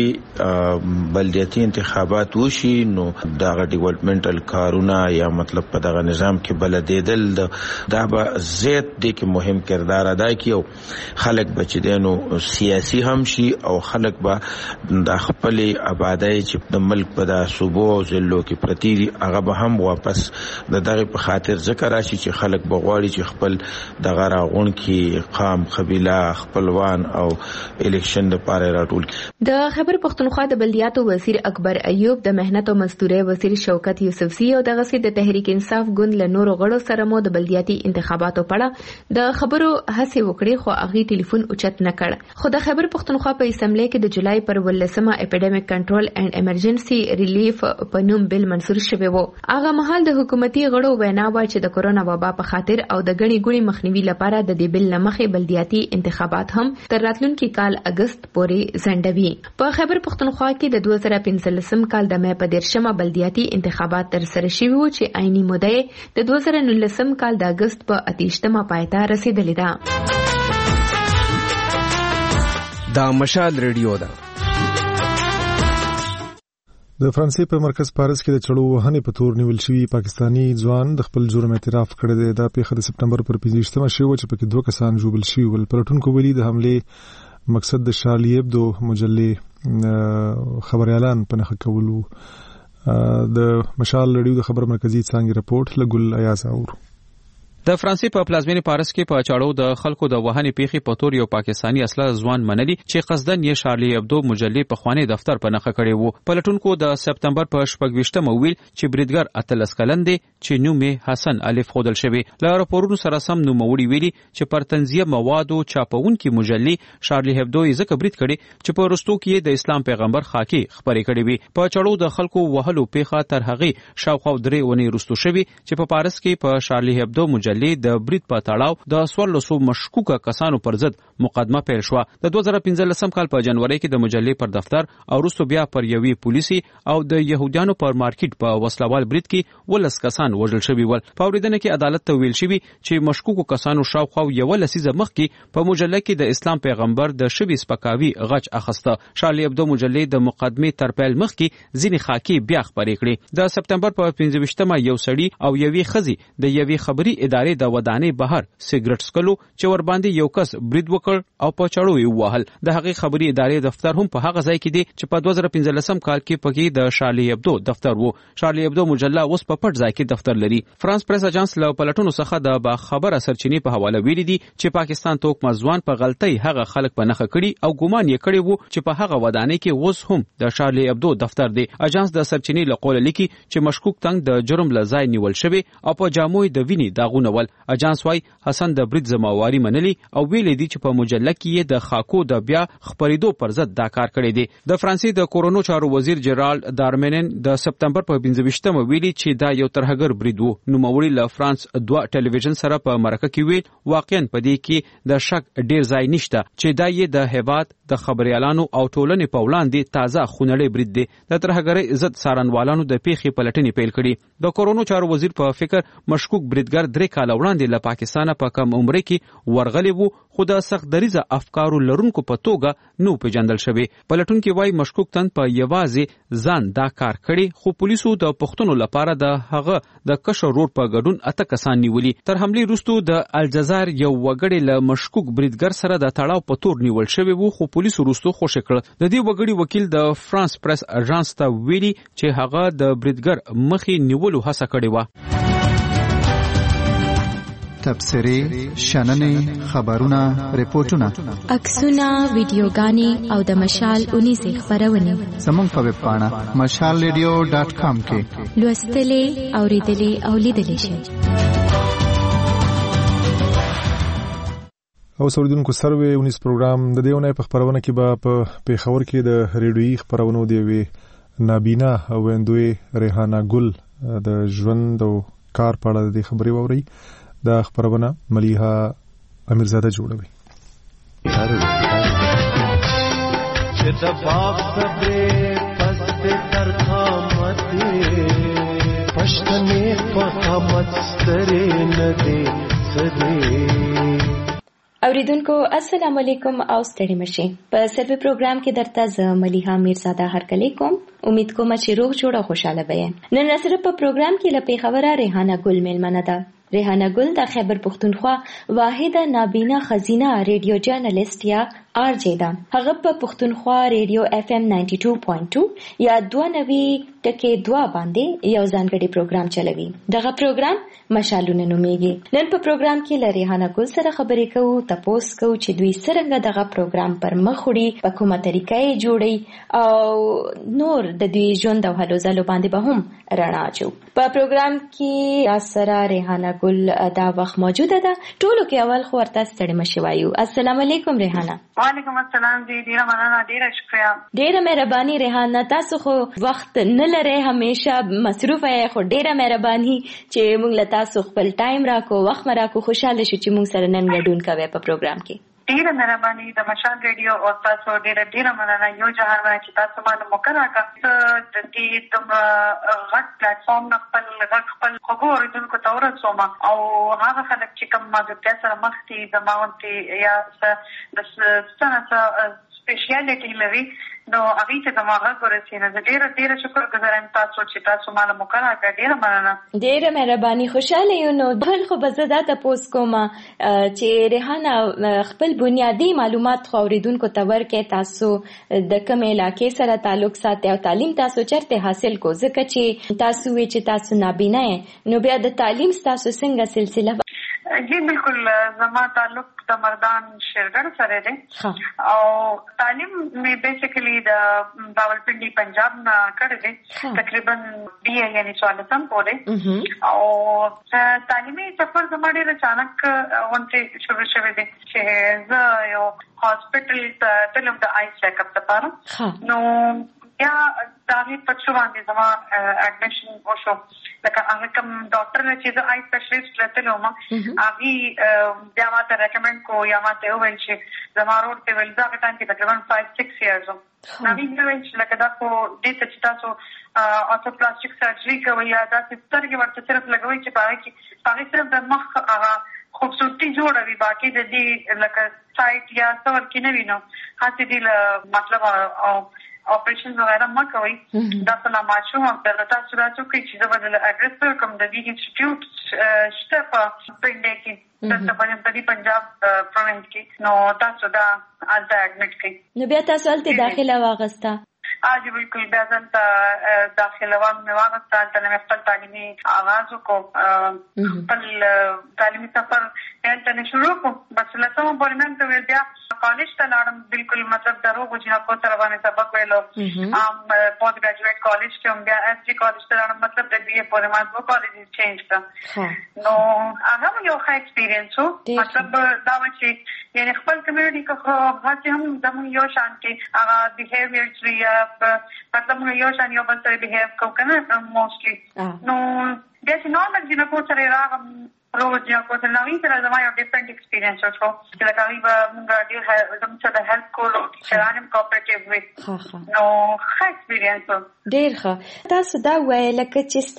بلدیاتي انتخابات وشي نو دغه ډیولپمنټل کارونه یا مطلب په دغه نظام کې بلدیدل دا به زیات دي کې مهم کردار ادا کوي. خلک بچیدنو سیاسي هم شي او خلک به د خپل آبادی چې د ملک په د صوبو او ضلعو کې پرتی دي هغه به هم واپس د دغه په خاطر ذکر راشي چې خلک بغواړي چې خپل دغه راغون کې قام قبيله خپلوان او الیکشن لپاره راټول. د خیبر پښتونخوا د بلدیاتو وزیر اکبر ایوب د مهنت او مزدوري وزیر شوکت یوسفزي او دغه سي د تحریک انصاف ګوند له نورو غړو سره مو د بلدیاتي انتخاباتو په اړه د خبرو هڅه وکړي خو هغه ټلیفون اوچت نه کړ. خو د خیبر پښتونخوا په اسمبلی کې د جولای پر 18مه اپیډمیک کنټرول اینڈ ایمرجنسي ریلیف په نوم بل منسور شوی و. هغه مهال د حکومتي غړو وینا و چې د کورونا وبا په خاطر او د غني ګونی مخنیوي لپاره د دې بل لمخې بلدیاتي انتخابات هم تر راتلونکي کال اگست پورې ځنډوي. په خیبر پختونخوا کې د 2015 کال د مې په 13مه بلدیاتي انتخابات تر سره شوي و چې عیني موده د 2019 کال د اگست په 28مه پای ته رسیدلې ده. دا مشال ریډیو ده. د فرانسې په مرکز پاریس کې د چړو وهنې په تور نیول شوی پاکستانی ځوان د خپل جرم اعتراف کړی دی. دا پیښه د سپټمبر پر 15مه شوه چې پکې 2 کسان ژوبل شوي ول. پلټونکو ویلي د حملې مقصد د شارلی ابدو مجلې خبري اعلان په نخښه کولو. د مشال ریډیو د خبر مرکزی څنګه رپورټ لګل ایاز اور. د فرانسې په پلازمینې پاریس کې په چاړو د خلکو د وهنې پیښې په تور یو پاکستانی اصله ځوان منلي چې قصدن یې شارلی ابدو مجلې په خواني دفتر په نخښه کړی وو. پلټونکو د سپټمبر په 28مه ویل چې بریدګر 18 کلن دی چې نوم یې حسن الف خودل شوی. له راپورونو سره سم نوموړي ویلي چې پر تنزیه موادو چاپونکي مجلې شارلی ابدو یې ځکه برید کړي چې په رستو کې د اسلام پیغمبر خاکي خبرې کړې وي. په چاړو د خلکو وهلو پیښه تر هغه شاوخوا 3 ونې رستو شوی چې په پاریس کې په شارلی ابدو د برید په تړاو د 1400 مشکوکه کسانو پر ضد مقدمه پیل شو. د 2015 کال په جنوري کې د مجلې پر دفتر او وروسته بیا پر یوې پولیسي او د يهودانو پر مارکیټ په وسلوال برید کې 12 کسان وژل شوي ول. په اوریدنه کې عدالت ته ویل شوی چې مشکوکو کسانو شاوخوا 11 لسیزه مخکې په مجله کې د اسلام پیغمبر د شوی سپکاوي غچ اخسته. شارلی ابدو مجلې د مقدمې تر پیل مخکې ځینې خاکي بیا خبرې کړې. د سپټمبر په 15مه یو سړی او یوې خزي د یوې خبري ادارې د ودانې بهر سیګریټ سکلو چې ور باندې یو کس برید وکړ او په چړو یې وهل. د هغې خبري ادارې دفتر هم په هغه ځای کې دی چې په 2015 کال کې پکې د شارلی ابدو دفتر وو. شارلی ابدو مجله اوس په پټ ځای کې دفتر لري. فرانس پریس اجانس له پلټونو څخه د باخبره سرچینې په حواله ویلي دي چې پاکستان توک مزوان په غلطۍ هغه خلک په نخښه کړي او ګومان یې کړی وو چې په هغه ودانۍ کې اوس هم د شارلی ابدو دفتر دی. اجانس د سرچینې له قوله لیکي چې مشکوک تنګ د جرم له ځای نیول شوی او په جامو د وینې داغونه ول. اجانس وايي حسن د برید ذمہواری منلي او ویلي دي چې په مجله کې د خاکو د بیا خبرېدو پر ضد دا کار کړی دی. د فرانسې د کورونو چارو وزیر جرالد دارمنن د سپټمبر په 15مه ویلي چې دا یو ترهګر برید وو. نوموړي له فرانس 2 ټلویزیون سره په مرکه کې ویل واقعا په دې کې د شک ډیر ځای نشته چې دا یې د هیواد د خبريالانو او ټولنې په وړاندې تازه خونړی برید دی. د ترهګرۍ ضد څارنوالانو د پیښې پلټنې پیل کړي. د کورونو چارو وزیر په فکر مشکوک بریدګر 3 کال وړاندې له پاکستان په کم عمر کې ورغلی وو خو د سخت دریزه افکارو لرونکو په توګه نو پیژندل شوی. پلټونکي وايي مشکوک تن په یوازې ځان دا کار کړي خو پولیسو د پښتنو لپاره د هغه د کشر رور په ګډون 8 کسان نیولي. تر حملې وروسته د الجزایر یو وګړی له مشکوک بریدګر سره د تړاو په تور نیول شوی وو خو پولیسو وروسته خوشی کړ. د دې وګړي وکیل د فرانس پریس اژانس ته ویلي چې هغه د بریدګر مخې نیولو هڅه کړې و. تبصرې، شننې، خبرونه، ریپورتونه، عکسونه، ویډیوګانې او د مشال 19 خبرونه زموږ په ویب پاڼه mashalradio.com کې لوستلې، اوریدلې او لیدلې شئ. او سوریدونکو سروې 19 پروګرام د دیونه په خبرونه کې به په پیښور کې د ریډیوي خبرونو دی وی نابینا او ویندوی ریحانه ګل د ژوند او کار په اړه د خبرې ووري. دا خبرونه ملیحه امیرزاده جوړوي. چې د باغ صبرې پسته تر قامت پښتنې په قامت سترې نه دي سدي. اوریدونکو السلام علیکم او ستړي مشي. په سروي پروګرام کې درته ز ملیحه امیرزاده هرکلی کوم. امید کوم چې روغ جوړه خوشاله وې. نن سره په پروګرام کې لپاره خبره ریحانه ګل میلمنه ده. ریحانه ګل د خیبر پختونخوا واحده نابینا خزینه ریډیو جرنالست یا آر جے ده. هغه په پختونخوا ریډیو FM 92.2 یا 92.2 باندې یو ځانګړي پروګرام چلوي. دغه پروګرام مشالونه نومیږي. نن په پروګرام کې له ریحانه ګل سره خبرې کوو، تاسو کوو چې دوی څنګه دغه پروګرام پر مخ وړي، په کومه طریقه یې جوړي او نور د دې ژوند او هلو ځلو باندې به هم رڼا اچو. په پروګرام کې سره ریحانه ګل دا وخت موجوده ده. ټولو کې اول خو ورته ستړي مشي وایو. السلام علیکم ریحانه. وعلیکم السلام دی ډیره مننه ډیره شکریا ډیره مهرباني ریحانه تاسو خو وخت نه لرئ همیشه مصروف یې خو ډیره مهرباني چې موږ له تاسو خپل ټایم راکو وخت راکو خوشاله شو چې موږ سره نن ګډون کوي په پروګرام کې ډیره مهرباني د مشال ریډیو او تاسو ډیره مننه یو جهان چې تاسو باندې موقع راکړه د دې تم غټ پلیټ فارم خپل خبرو دونکو تور سوما او هغه خلک چې کوم ماده سره مخ دي د ماونتي یا د ستنه سپیشلیټی لري نو هغه ته دماغه ورسینه ډیره شکر گزارم تاسو چې تاسو مال موقع راکړه ډیره مننه ډیره مهرباني خوشاله یو نو بل خو بزدا تاسو کوم چې ریحانه خپل بنیادی معلومات خو اوریدونکو ته ورکې تاسو د کوم علاقې سره تعلق ساتي او تعلیم تاسو چرته حاصل کو ځکه چې تاسو وی چې تاسو نابینا نو بیا د تعلیم تاسو څنګه سلسله جی بالکل زما تعلق د مردان شیرګر سره دی او تعلیم می بیسیکلی د باولپنډي پنجاب نه کړی دی تقریبا BA یعنی 14 پورې او تعلیمي سفر زما ډېر اچانک ونته شروع شوی دی چې زه یو هاسپټل ته تلم د آی چیک اپ لپاره نو یا داغي پښو باندې زما اډمیشن وشو لکه هغه کوم ډاکټر چې د آی سپیشلیست راته ما هغه بیا ماته ریکمند کو یا ماته ویل چې زما روډ ته ویل دا ټایم کې تقریبا 5-6 years نو ویل چې لکه دا کو د څه تاسو اورتوپلاسټیک سرجری کوي یا دا سترګې ورته صرف لګوي چې پاره صرف د مخ هغه خوبصورتي جوړوي باقي د دې لکه سایت یا څور کې نه وینم هڅه دي مطلب اپریشن وغیرہ ما کوي دا سلامات شو هم د تاسو راځو کې چې د بدل اډرس کوم د دې انسټیټیوټ شته په پنډه کې د پنجاب پروینس کې نو تاسو دا الته اډمټ کې نو بیا تاسو الته داخله واغستا آج بالکل بیا ځنته داخله مې واغستا ته مې خپل تعلیمي آغاز وکړ خپل تعلیمي سفر ته شروع کړ بس لته په نن ته بیا کالج ته لاړم بالکل مطلب دروغ چې کو سره باندې سبق ویلو پوسټ ګریجویټ کالج کې بیا اس جی کالج ته لاړم مطلب د BA په ما وو کالج چینج کړ نو هغه یو ښه ایکسپیرینس وو مطلب دا و چې یعنی خپل کمیونټي کو هڅه هم زموږ یو شان کې هغه بیهیویر چې مطلب یو شان یو بل سره بیهیو کو کنه موستلی نو د نورمال جنو کو سره راغم روز یا کو څه نوې سره زما یو ډیفرنٹ ایکسپیرینس وشو چې لکه وی موږ ډیر زموږ د هیلث کولو چرانم کوپریټیو وی نو ښه ایکسپیرینس ډیر ښه تاسو دا وایي لکه چې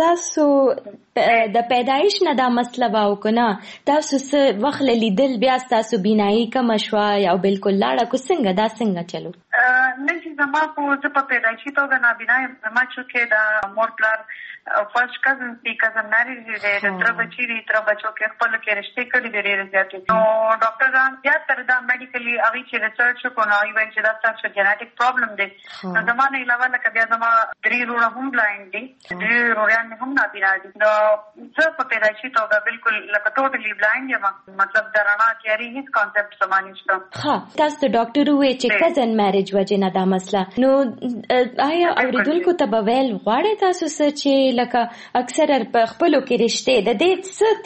تاسو د پیدایش نه دا مسله واو کنه تاسو څه وخت لیدل بیا تاسو بینایی کم شوا یا بالکل لاړه کو څنګه چلو نه چې زما په پیدایشي توګه نابینا ما چې دا مور پلار فرست کزن میریج دی تر بچو کې خپل کې رشتې کړي ډېرې زیاتې نو ډاکټران بیا تر دا میډیکلی هغه چې ریسرچ وکړو هغه وایي چې دا تاسو جنیټیک پرابلم دی نو زمانه علاوه لکه بیا زما 3 وروڼه هم بلایند دي 3 وروڼه هم نابینا دي نو زه په پیدایشي توګه بالکل لکه ټوټلی بلایند یم مطلب د رڼا تیاري هیڅ کانسپټ سمانی نشته ها تاسو ډاکټر وې چې کزن میریج وجه نه دا مسله نو آیا اوریدونکو ته به ویل غواړي تاسو چې لکه اکثر په خپلو کې رشته د دې څه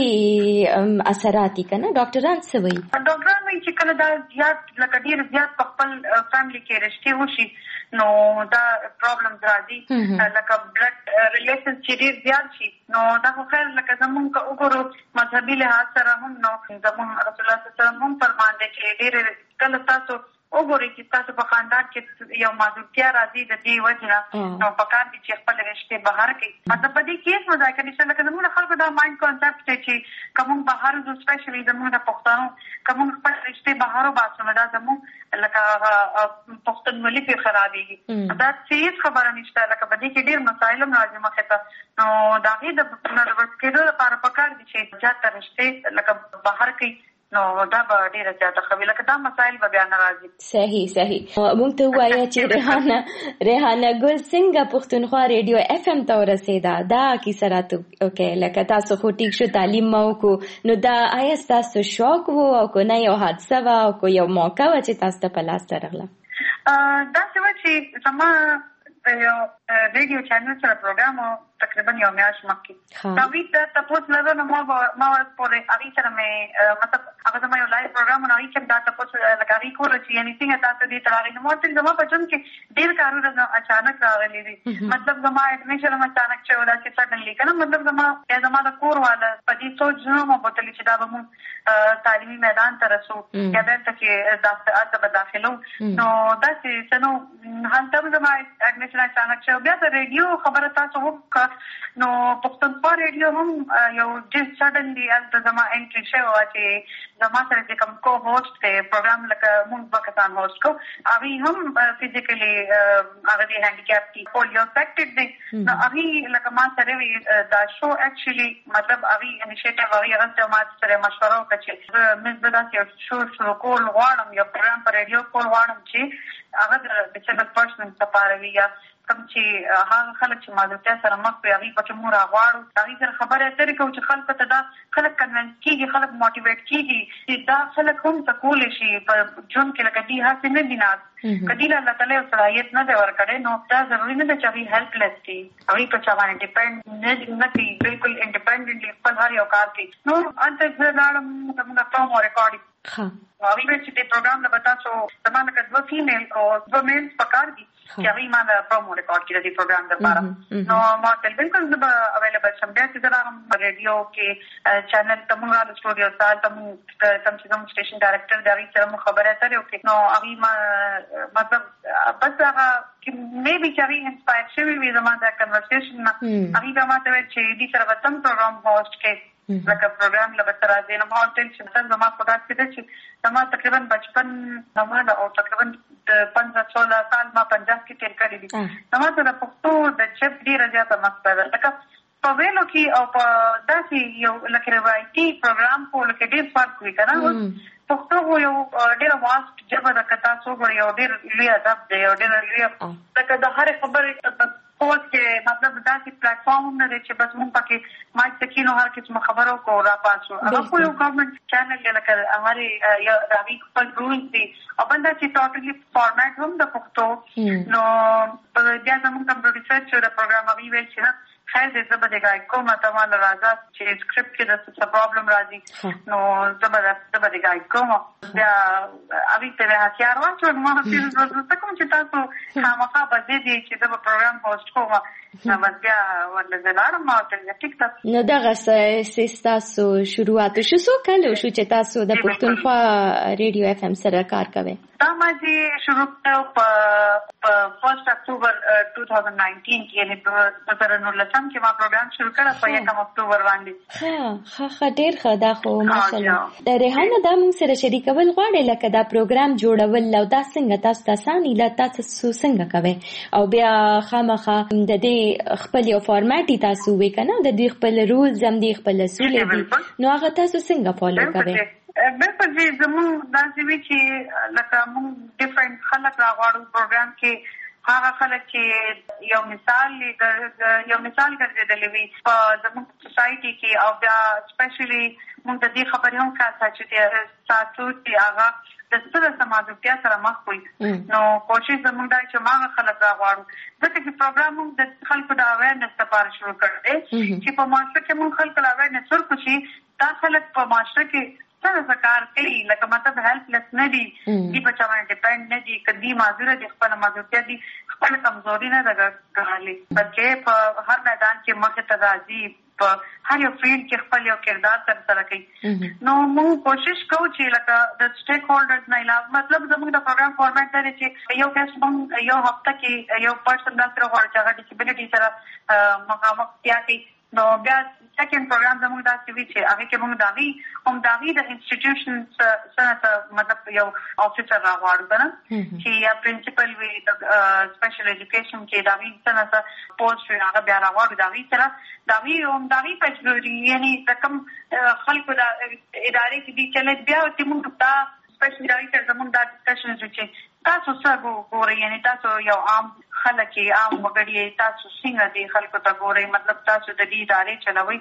طبي اثرات کنه ډاکټران څه وایي ډاکټران وایي چې کله دا زیات لکه ډیر زیات په خپل فیملی کې رشته وشي نو دا پرابلمز راځي لکه بلډ ریلیشن چې ډیر زیات شي نو دا خو خیر لکه زمونږ وګورو مذهبي لحاظ سره هم نو زمونږ رسول الله صلی الله علیه وسلم هم فرمانده چې ډیر کله تاسو وګورئ چې تاسو په خاندان کې یو معذورتیا راځي د دې وجه نو پکار دي چې خپل رشته بهر کې مطلب په دې کې څه ځای کې چې لکه زموږ خلکو دا مایند کانسپټ دی چې کوم بهر د سپیشلی زموږ د پښتنو کوم خپل رشته بهر وباسو دا زموږ لکه پښتونولي په خرابېږي دا هیڅ خبره نشته لکه په دې کې ډېر مسایل هم راځي مخې ته نو دا غي د پښتنو کېدو لپاره پکار دي چې ځات رشته لکه بهر کې نو دا به ډیره زیاته خوي لکه دا مسایل به بیا نه راځي صحیح مونږ ته وایي چې ریحانه ګل څنګه پښتونخوا ریډیو FM ته ورسېدا دا کی سره اوکې لکه تاسو خو ټیک شو تعلیم مو کو نو دا آیا تاسو شوق وو او کو نه یو حادثه وا او کو یو موقع و چې تاسو ته په لاس راغله دا څه چې زما یو ریډیو چینل سره پروګرام تقریبا یو میاشت مخکې دا وی ته تاسو لږه نو ما پورې اړین سره مې مطلب هغه ما یو لایو پروګرام نو چې دا تاسو لګاري کول چې یعنی څنګه تاسو دې ترغه نو ماته زما په جون کې ډیر کارونه اچانک راغلي دي مطلب زما اډمیشن ما اچانک چې ولا چې سډنلی کنه مطلب زما د کور والا په دې سوچ نو مو بوتل چې دا به مو تعلیمي میدان ته رسو یا به چې تاسو به داخلو نو دا چې څنو هانته زما اډمیشن اچانک چې بیا د ریډیو خبره تاسو وکړه نو پښتونخوا ریډیو هم یو ډیر سډنلی از زما انټری شو چې زما سره چې کوم کو هوست ته پروګرام لکه مونږ وکړان هوست کو اوی هم فزیکلی هغه دی هانډیکپ کی پولیو افیکټډ دی نو اوی لکه ما سره وی دا شو اکچولی مطلب اوی انیشیټیو اوی هغه ما سره مشوره وکړه چې مې دا چې شو کول غواړم یا پروګرام پر ریډیو کول غواړم چې هغه د ډیسیبل پرسن لپاره وی یا کوم چې هغه خلک چې مازوتیا سره مخ په هغه په مور غواړو هغه سره خبره اترې کوي چې خلک ته دا خلک کنوینس کیږي خلک موټیویټ کیږي چې دا خلک هم تکول شي په جون کې لکه دي هڅه نه دي نه کدی الله تعالی صلاحیت نه دی ورکړي نو دا ضروري نه ده چې هغه هیلپلیس دي هغه په چا باندې ډیپند نه دي بالکل انډیپندنټلی خپل هر یو کار کوي نو انت زړه موږ ته ریکارډینګ هغه چې د پروګرام نه بتا څو زمانه کې دوه فیمیل او دوه میل پکار دي چې هغه ما د پرومو ریکارډ کړی دی پروګرام لپاره نو ما تل بالکل زما اویلیبل شم بیا چې دا ریډیو کې چینل تمغه د سټوډیو سره تم چې کوم سټیشن ډایریکټر دا وی سره خبره اترې وکړه نو هغه ما مطلب بس هغه کې مې به چې انسپایر شوی وي زما د کنورسیشن هغه ما ته چې دې سره وتم پروګرام هوست کې لکه پروګرام لپاره راځي نو ما ټل چې زما په داس کې چې زما تقریبا بچپن زمانه او تقریبا د 15-16 سال ما پنځه کې تیر کړی دي زما ته د پښتو د چپ ډیره زیاته مقصد لکه په ویلو کې او په داسې یو لکه روایتي پروګرام په لکه ډیر فرق وي کنه پښتو یو ډیر واست ژبه د کتا سو غوړي یو ډیر لوی ادب دی یو ډیر لوی لکه د هر خبرې اوس کې مطلب داسې پلیټ فارم نه دی چې بس مونږ پکې مایک تکینو هر قسم خبرو کو را پاسو هغه خو یو ګورنمنت چینل لکه هغه یا راوی خپل رولز دي او بل دا چې ټوټلی فارمټ هم د پښتو نو بیا زموږ کوم ریسرچ د پروګرام اوی ویل چې خیر دې زبردګای کوم ته مال راځه چې سکرپټ کې د څه پرابلم راځي نو زبردګای کوم بیا اوی ته هڅیار واچو ما هڅه کوم چې تاسو خامخا بځې دي چې د پروګرام هوست کوم نو بیا ولزلارم ما ته ټیک تاسو نو دغه سیستاسو شروعات شو سو کله شو چې تاسو د پښتونخوا ریډیو اف ام سره کار کوئ دا ما چې شروع کړو په 1 اکتوبر 2019 کې یعنی په 2019 کې ما پروګرام شروع کړ په 1 اکتوبر باندې ها ډیر ښه دا خو ماشاءالله د ریحانه د موږ سره شریکول غواړي لکه دا پروګرام جوړول او دا څنګه تاسو تاسو نه تاسو څنګه کوي او بیا خامخا د دې خپل یو فارمټ تاسو وې کنه د دې خپل رولز هم دې خپل اصول دي نو هغه تاسو څنګه فالو کوي بالکل چې زموږ داسې وی چې لکه موږ ډیفرنٹ خلک راغواړو پروګرام کې هغه خلک چې یو مثال ګرځېدلی وي په زموږ سوسایټي کې او بیا سپیشلی موږ د دې خبرې هم کار چې تاسو چې هغه د ستر سماجوتیا سره مخ وي نو کوشش زموږ دا چې هغه خلک راغواړو ځکه چې پروګرام موږ د خلکو د اویرنس لپاره شروع کړی چې په معاشره کې موږ خلکو د اویرنس ورکړو چې دا خلک په معاشره کې څنګه کار کوي لکه مطلب هیلپلیس نه دي دی په چا باندې ډیپند نه دي کدي معذوره دي خپل معذورتیا دي خپل کمزوري نه راغلي بلکې په هر میدان کې مخه ته راځي په هر یو فیلډ کې خپل یو کردار ترسره کوي نو موږ کوشش کوو چې لکه د سټیک هولډرز نه علاوه مطلب زموږ د پروګرام فارمټ دی چې یو کس موږ یو هفته کې یو پرسن دا سره غواړي چې هغه ډیسابیلیټي سره مخامخ کوي نو بیا سیکنډ پروګرام زموږ دا چې وی چې هغه کې موږ داوی د انسټیټیوشن سره مطلب یو افیسر راغواړو کنه چې یا پرنسپل وی د سپیشل ایجوکیشن کې داوی سره پوسټ هغه بیا راغواړو داوی پچوري یعنی تکم خلکو د ادارې کې دي چې بیا چې موږ دا سپیشل ډایریکټر زموږ دا ډسکشن چې تاسو څه ګورئ یعنی تاسو یو عام خلک عام وګړي تاسو څنګه دي خلکو ته ګورئ مطلب تاسو د دې ادارې چلوئ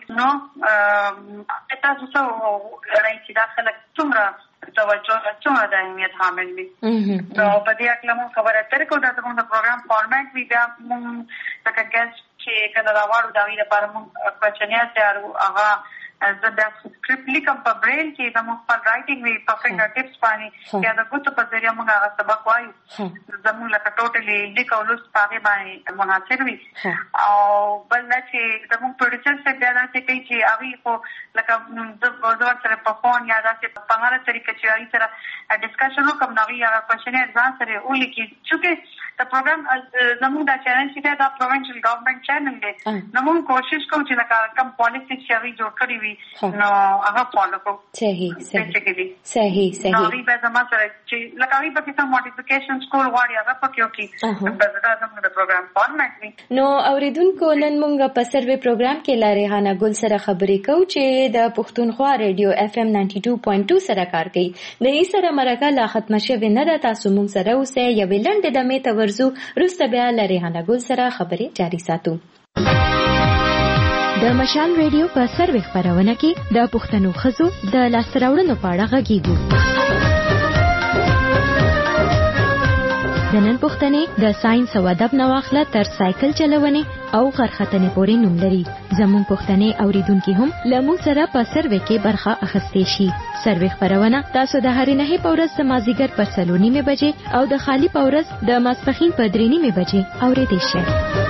نو تاسو څه غواړئ چې دا خلک څومره توجه څومره د اهمیت حامل دي نو په دې اړه موږ خبره اترې کوو دا زموږ د پروګرام فارمټ وی بیا موږ لکه ګیسټ چې کله راوړو دا وی لپاره موږ کوېشنیر تیارو هغه زه د سکرپټ لیکم په برین کې د خپل رائټینګ وی په فینګر ټیپس باندې یا د ګوتو په ذریعہ موږ هغه سبق وایو زموږ لکه ټوټلی لیکولو په باندې منحصر وي او بل چې زموږ پروډوسر څخه بیا دا کوي چې هغه په لکه د وزارت سره په فون یا داسې په هغه طریقه چې هغه سره ډسکشن وکم نو هغه کوېشنیر ځان سره ولیکي چې د پروګرام زموږ د چینل چې دا پروینشل ګورنمنت چینل دی نو موږ کوشش کوو چې لکه کم پالیسی چې هغه جوړ کړی وي نو هغه فالو کوو. صحیح نو به زما سره چې لکه هغه په کوم موډیفیکیشنز کول غواړي هغه پکې وکړي په دا زموږ د پروګرام فارمټ وي. نو اوریدونکو نن موږ په سروې پروګرام کې لا ریحانه ګل سره خبرې کوو چې د پښتونخوا ریډیو FM 92.2 سره کار کوي. د یې سره مرکه لا ختم شوه نه ده. تاسو موږ سره اوسئ یو لنډ دمه ته ورزو روسته بیا لا ریحانه ګل سره خبرې جاری ساتو. د مشال ریډیو په سروې خبرونه کې د پښتنو ښځو د لاسراوړنو په اړه غږیږو. د نن پښتنې د ساينس او ادب نه واخله تر سایکل چلونې او غرختنې پورې نوم لري. زموږ پښتنې اوریدونکو هم لمو سره په سروې کې برخه اخیستې شي. سروې خبرونه تاسو د هرې نه په ورځ د مازیګر پر 3:30 بجې او د خالی په ورځ د ماسپښین په 3:30 بجې اورېدئ شئ.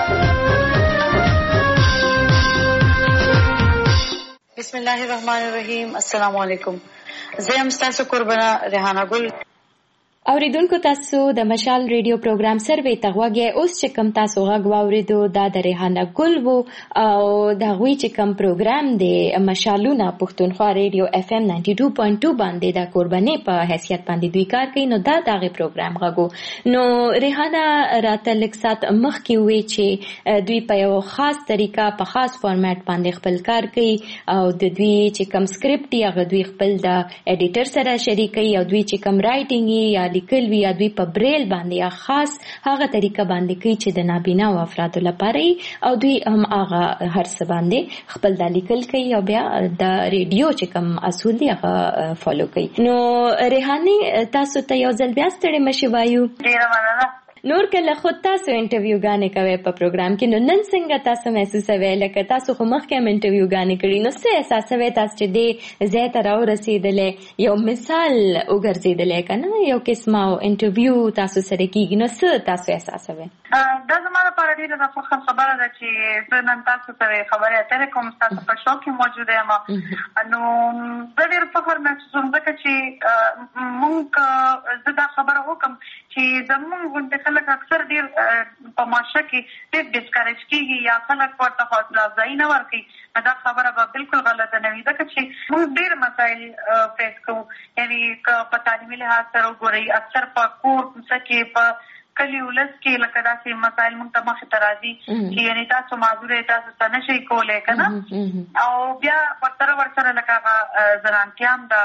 بسم الله الرحمن الرحیم. السلام علیکم. زه یم تاسو قربانه ریحانه ګل. اوریدونکو تاسو د مشال ریډیو پروګرام سروې ته غوږی. اوس چې کوم تاسو غږ واوریدو دا د ریحانه ګل وو او دا غوي چې کوم پروګرام دی مشالونه پښتونخوا ریډیو FM 92.2 باندې د قربانې په حیثیت باندې دوی کار کوي. نو دا دغه پروګرام غږو. نو ریحانه راته لکسات مخ کې وی چې دوی په یو خاص طریقه په خاص فارمټ باندې خپل کار کوي او د دوی چې کوم سکرپټ یا دوی خپل د اډیټر سره شریکي او دوی چې کوم رائټینګ یا لیکل وی دوی په بریل باندې یا خاص هغه طریقه باندې کوي چې د نابینا او افراد لپاره او دوی هم هغه هر څه باندې خپل د لیکل کوي او بیا د ریډیو چې کوم اصول دی هغه فالو کوي. نو ریحانه تاسو ته یو ځل بیا ستړي مشي وایو. ډیره مننه. نور کله خود تاسو انټرویو غانې کوي په پروګرام کې. نو نن څنګه تاسو محسوسوي لکه تاسو خو مخکې هم انټرویو غانې کړی نو څه احساسوي تاسو چې دې زه ته راو رسیدلې یو مثال وګرځیدلې کنه یو قسمه انټرویو تاسو سره کیږي نو څه تاسو احساسوي؟ دا زما لپاره ډیره د فخر خبره ده چې زه نن تاسو سره خبرې اترې کوم. تاسو په شو کې موجوده یم. نو زه ډیر فخر محسوسوم ځکه چې مونږ زه دا خبره وکم چې زموږ د خلک اکثر ډیر په معاشره کې ډیر ډیسکریج کیږي یا خلک ورته حوصله افزایي نه ورکوي. دا خبره به بالکل غلطه نه وي ځکه چې موږ ډیر مسایل فیس کوو. یعنی په تعلیمي لحاظ سره وګورئ اکثر په کور کې په کلی ولس کې لکه داسې مسایل موږ ته مخې ته راځي چې یعنی تاسو معذور تاسو څه نشئ کولی که نه او بیا ورسره لکه زنانتیا هم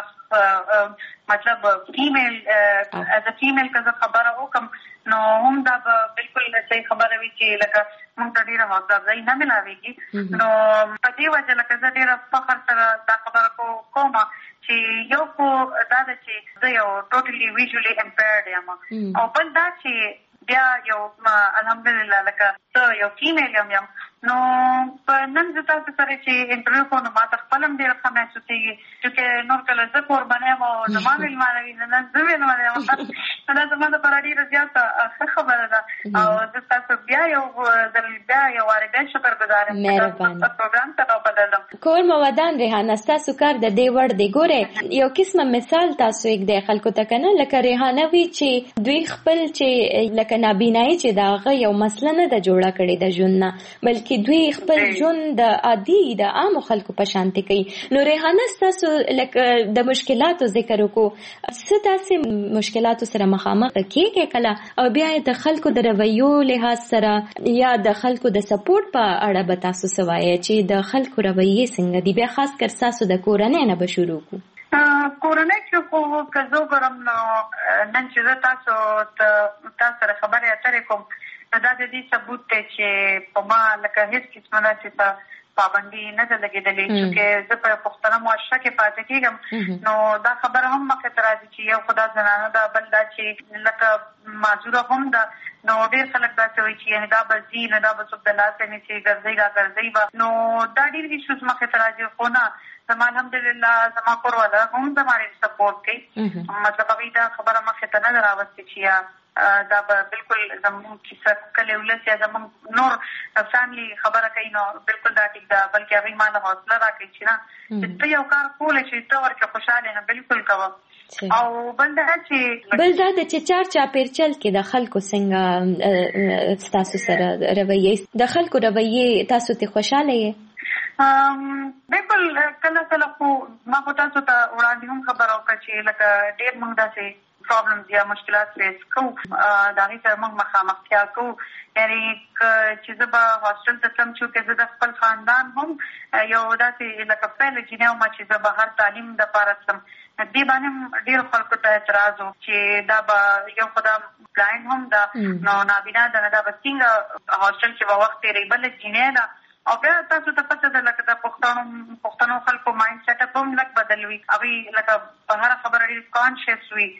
د مطلب فیمیل ایز ا فیمیل که زه خبره وکړم نو هم دا به بالکل صحیح خبره وي چې لکه موږ ته ډېره حوصله افزایي نه ملاوېږي. نو په دې وجه لکه زه ډېره فخر سره دا خبره کوم چې یو خو دا ده چې زه یو ټوټلی ویژولي امپیرډ یم او بل دا چې بیا یو الحمدلله لکه زه یو فیمیل یم نو په نن زه تاسو سره چې انټرویو کوم نو ماته خپل هم ډېره ښه محسوسېږي چې نور کله زه قربانه یم او زما مېلمانه وي نن زه مېلمانه یم نو دا زما دپاره ډېره زیاته ښه خبره ده او زه تاسو بیا یو وارې بیا شکرګزار یم چې پروګرام ته راوبللم. کور مو ودان ریحانه ستاسو کار د دې وړ دی. ګورئ یو قسمه مثال تاسو یې د خلکو ته کنه لکه ریحانه وی چې دوی خپل چې لکه نابینایي چې دا هغه یو مسله نه ده جوړه کړې د ژوند نه بلکې دوی خپل ژوند د عادي د عام خلکو په شانتي کوي. نو ریحانه ستاسو لکه د مشکلاتو ذکر وکړو څه داسې مشکلاتو سره مخامخ کیږئ کله او بیا د خلکو د رویو لحاظ سره یا د خلکو د سپورټ په اړه به تاسو څه وایئ چې د خلکو رویې څنګه دي بیا خاص کر تاسو د کورنۍ نه به شروع کړو. کورنۍ کې خو که زه وګورم نو نن چې زه تاسو سره خبرې اترې کوم نو دا د دې ثبوت دی چې په ما لکه هېڅ قسمه داسې پابندي نه لګېدلې چې زه په پښتنه معاشره کې پاتې کېږم نو دا خبره هم مخه تر راځي چې یو خدا زنانه دا بل دا چې لکه معذوره هم دا نو ډېر خلک دا څه وایي چې یعنې دا به ځي نو دا به څوک د لاسه نیسي ګرځئ را ګرځئ به نو دا ډېر ایشوز مخې ته راځي خو نه زما الحمدلله زما کور والا هم زما ډېر سپورټ کوي مطلب هغوی دا خبره مخې ته نه ده راوستې چې یا دا به بالکل زموږ کیسه کلی ولس یا زموږ نور فیملي خبره کوي نو بالکل دا ټیک ده بلکې هغوی ما له حوصله راکوي چې نه چې ته یو کار کولی چې ته ورکې خوشحاله نه بالکل کوه او بل دا چې چار چاپیرچل کې د خلکو څنګه تاسو سره رویه د خلکو رویه تاسو ته خوشاله یې بالکل کله خو ما خو تاسو ته وړاندې هم خبره وکړه چې لکه ډېر موږ داسې پرابلمز یا مشکلات فیس کوو د هغې سره موږ مخامختیا کوو یعنې چې زه به هاسټل ته تلم چې زه د خپل خاندان هم یو داسې لکه پیل جینۍ وم چې زه بهر تعلیم دپاره تلم دې باندې هم ډېرو خلکو ته اعتراض و چې دا به یو خو دا بلایند هم ده نو نابینا ده نه دا به څنګه هاسټل کې به وخت تېروي بله جینۍ ده او بیا تاسو ته پته ده لکه د پښتنو خلکو مایند سیټ اپ هم لږ بدل وي هغوی لکه په هره خبره ډېر کانشیس وي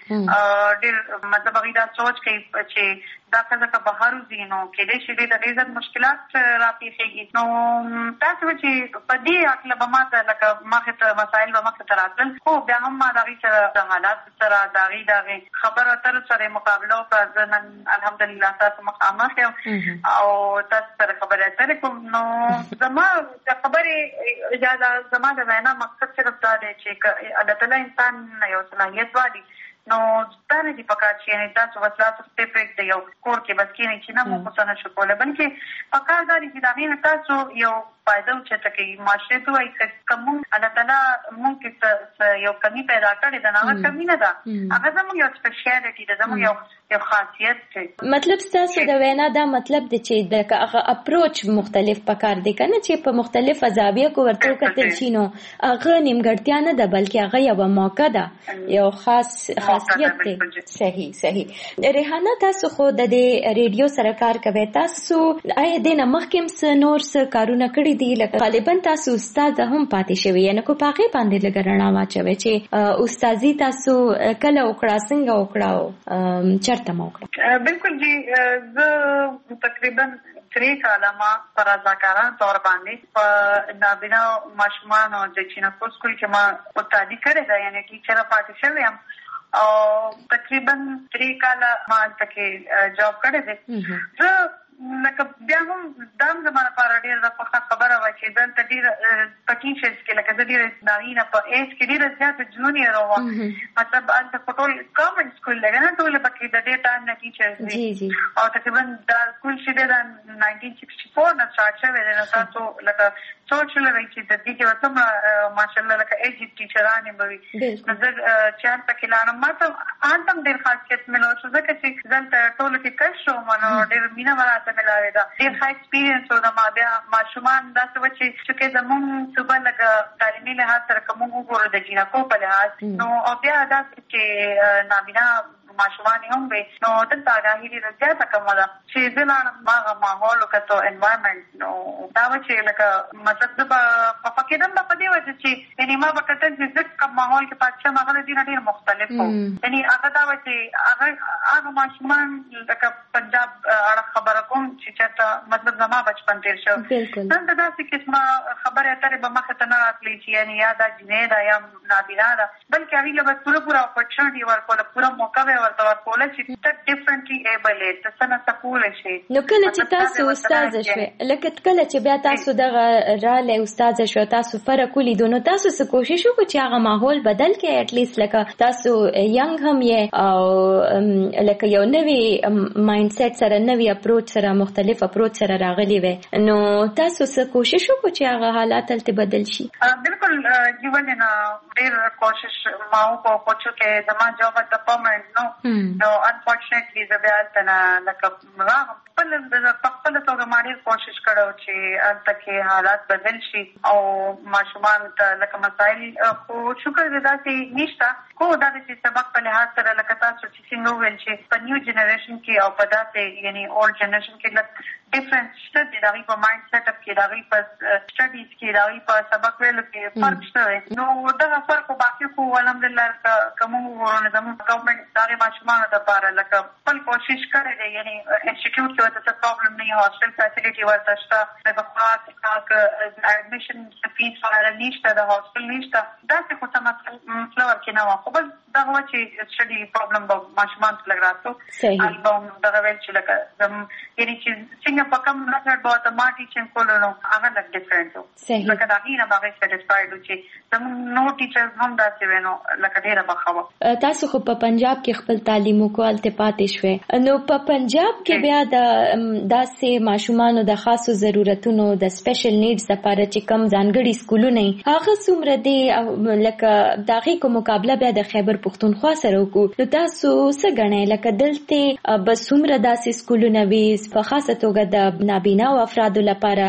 ډېر مطلب هغوی دا سوچ کوي چې دا ښځه که بهر وځي نو کېدای شي ډېر د ډېر زیات مشکلات راپېښېږي نو تاسو به چې په دې هکله به ما ته لکه مخې ته مسایل به مخې ته راتلل خو بیا هم ما د هغوی سره د حالاتو سره د هغوی د هغې خبرو اترو سره یې مقابله وکړه زه نن الحمدلله تاسو مخامخ یم او تاسو سره خبرې اترې کوم نو زما د خبرې یا زما د وینا مقصد صرف دا دی چې الله تعالی انسان یو صلاحیت والی نو دا نه دي پکار چې یعنې تاسو بس لاس ورته پرېږدئ یو کور کې بس کښېنئ چې نه موږ خو څه نه شو کولی بلکې پکار دا دي چې د هغې نه تاسو یو فایده اوچته کوي معاشرې ته وایي که موږ الله تعالی موږ کې یو کمي پیدا کړې ده نو هغه کمي نه ده هغه زموږ یو سپیشیالټي ده زموږ یو خاصیت دی مطلب ستاسو د وینا دا مطلب دی چې د هغه اپروچ مختلف پکار دی که نه چې په مختلف زاویه کو ورته وکتل شي نو هغه نیمګړتیا نه ده بلکې هغه یوه موقع ده یو خاصیت دی صحیح ریحانه تاسو خو د دې ریډیو سره کار کوئ تاسو آیا دې نه مخکې هم څه نور څه کارونه کړي دي لکه غالبا تاسو استاد هم پاتې شوي یعنې کو په هغې باندې لږه رڼا واچوئ چې استادي تاسو کله وکړه څنګه وکړه او چېرته مو وکړه بالکل جی زه تقریبا 3 کاله ما په رضاکارانه طور باندې په نابینا ماشومانو د چینکو سکول کې ما استادي کړې ده یعنې ټیچره پاتې شوې یم او تقریبا 3 کاله ما هلته کې جاب کړی دی زه لکه بیا هم دا هم زما لپاره ډېره د خوښه خبره وه چې دلته ډېره په ټیچرز کې لکه زه ډېره د هغې نه په ایج کې ډېره زیاته جونیر وم مطلب هلته په ټول ګورمنټ سکول دی که نه ټولې پکې د ډېر ټایم نه ټیچرز دي او تقریبا دا سکول چې دی د 1964 نه سټارټ شوی دی نو تاسو لکه سوچ لرئ چې د دې کې به څومره ماشاءالله لکه ایج ټیچرانې به وي نو زه چې هلته کې لاړم ما ته هلته هم ډېر خاصیت ملو شو ځکه چې دلته ټولو کې کش شوم نو ډېر مینه به راته ملاوې ده ډېر ښه ایکسپیرینس و زما بیا ماشومان داسې وه چې چونکې زمونږ صوبه لږ تعلیمي لحاظ سره که مونږ وګورو د جینکو په لحاظ نو او بیا داسې چې نابینا ماشومان هم وي نو دلته اګاهي ډېره زیاته کمه ده چې زه لاړم هغه ماحول وکتو انوایرمنټ نو دا و چې لکه مطلب زه به خفه کېدم به په دې وجه چې یعنې ما به کتل چې زه کوم ماحول کې پاتې شم هغه د دې نه ډېر مختلف و یعنې هغه دا وه چې هغه ماشومان لکه پنجاب اړه خبره کوم چې چېرته مطلب زما بچپن تېر شو دلته داسې قسمه خبرې اترې به مخې ته نه راتلې چې یعنې یا دا جینۍ ده یا نابینا ده بلکې هغوی له به پوره اپورچونټي ورکوله پوره موقع به ورته ورکوله چې ته ډفرنټلي ایبل یې ته څه نه څه کولی شې نو کله چې تاسو استاده شوې لکه کله چې بیا تاسو دغه رالی استاده شوه تاسو فرق ولیدو نو تاسو څه کوشش وکړو چې هغه ماحول بدل کړئ اټلیست لکه تاسو ینګ هم یې او لکه یو نوی مایند سیټ سره نوی اپروچ سره مختلف اپروچ سره راغلی وی نو تاسو څه کوشش وکړو چې هغه حالات هلته بدل شي بالکل ولې نه ډېر کوشش ما وکړو خو چونکې زما جاب هلته پرمننټ نو انفارچونیټلی زه بیا هلته نه لکه راغم خپل توګه ما ډېر کوشش کړو چې هلته کې حالات بدل شي او ماشومان ته لکه مسایل خو شکر دې داسې نشته خو دا چې سبق په لحاظ سره لکه تاسو چې څنګه وویل چې په نیو جنریشن کې او په داسې یعنی اولډ جنریشن کې ډیفرنٹ شته دي د هغوی په مایند سیټ اپ کې د هغوی په سټډیز کې د هغوی په سبق ویلو کې فرق شته دی نو دغه فرق خو باقي خو الحمدلله که موږ وګورو زموږ ګورنمنټ د هغې ماشومانو دپاره لکه خپل کوشش کړی دی یعنې انسټیټیوټ کې ورته څه پرابلم نه وي هاسټل فیسیلیټي ورته شته لکه خوراک اډمیشن فیس وغیره نشته د هاسټل نشته داسې خو څه مسله ورکې نه وه خو بس دغه وه چې سټډي پرابلم به ماشومانو ته لږ راتلو البم دغه ویل چې لکه یعنې چې څنګه په کوم میتھډ به ورته ما ټیچنګ کولو نو هغه لږ ډفرنټ و لکه د هغې نه به هغې سیټسفاید و چې زموږ نور ټیچرز هم داسې وی نو لکه ډېره به ښه وه تاسو خو په پنجاب کې خپل تعلیم وکړو هلته پاتې شوې نو په پنجاب کې بیا د داسې ماشومانو د خاصو ضرورتونو د سپیشل نیډز لپاره چې کم ځانګړي سکولونه وي هغه څومره دي لکه د هغې کو مقابله بیا د خیبر پښتونخوا سره وکړو نو تاسو څه ګڼئ لکه دلته به څومره داسې سکولونه وي په خاصه توګه د نابینا او افرادو لپاره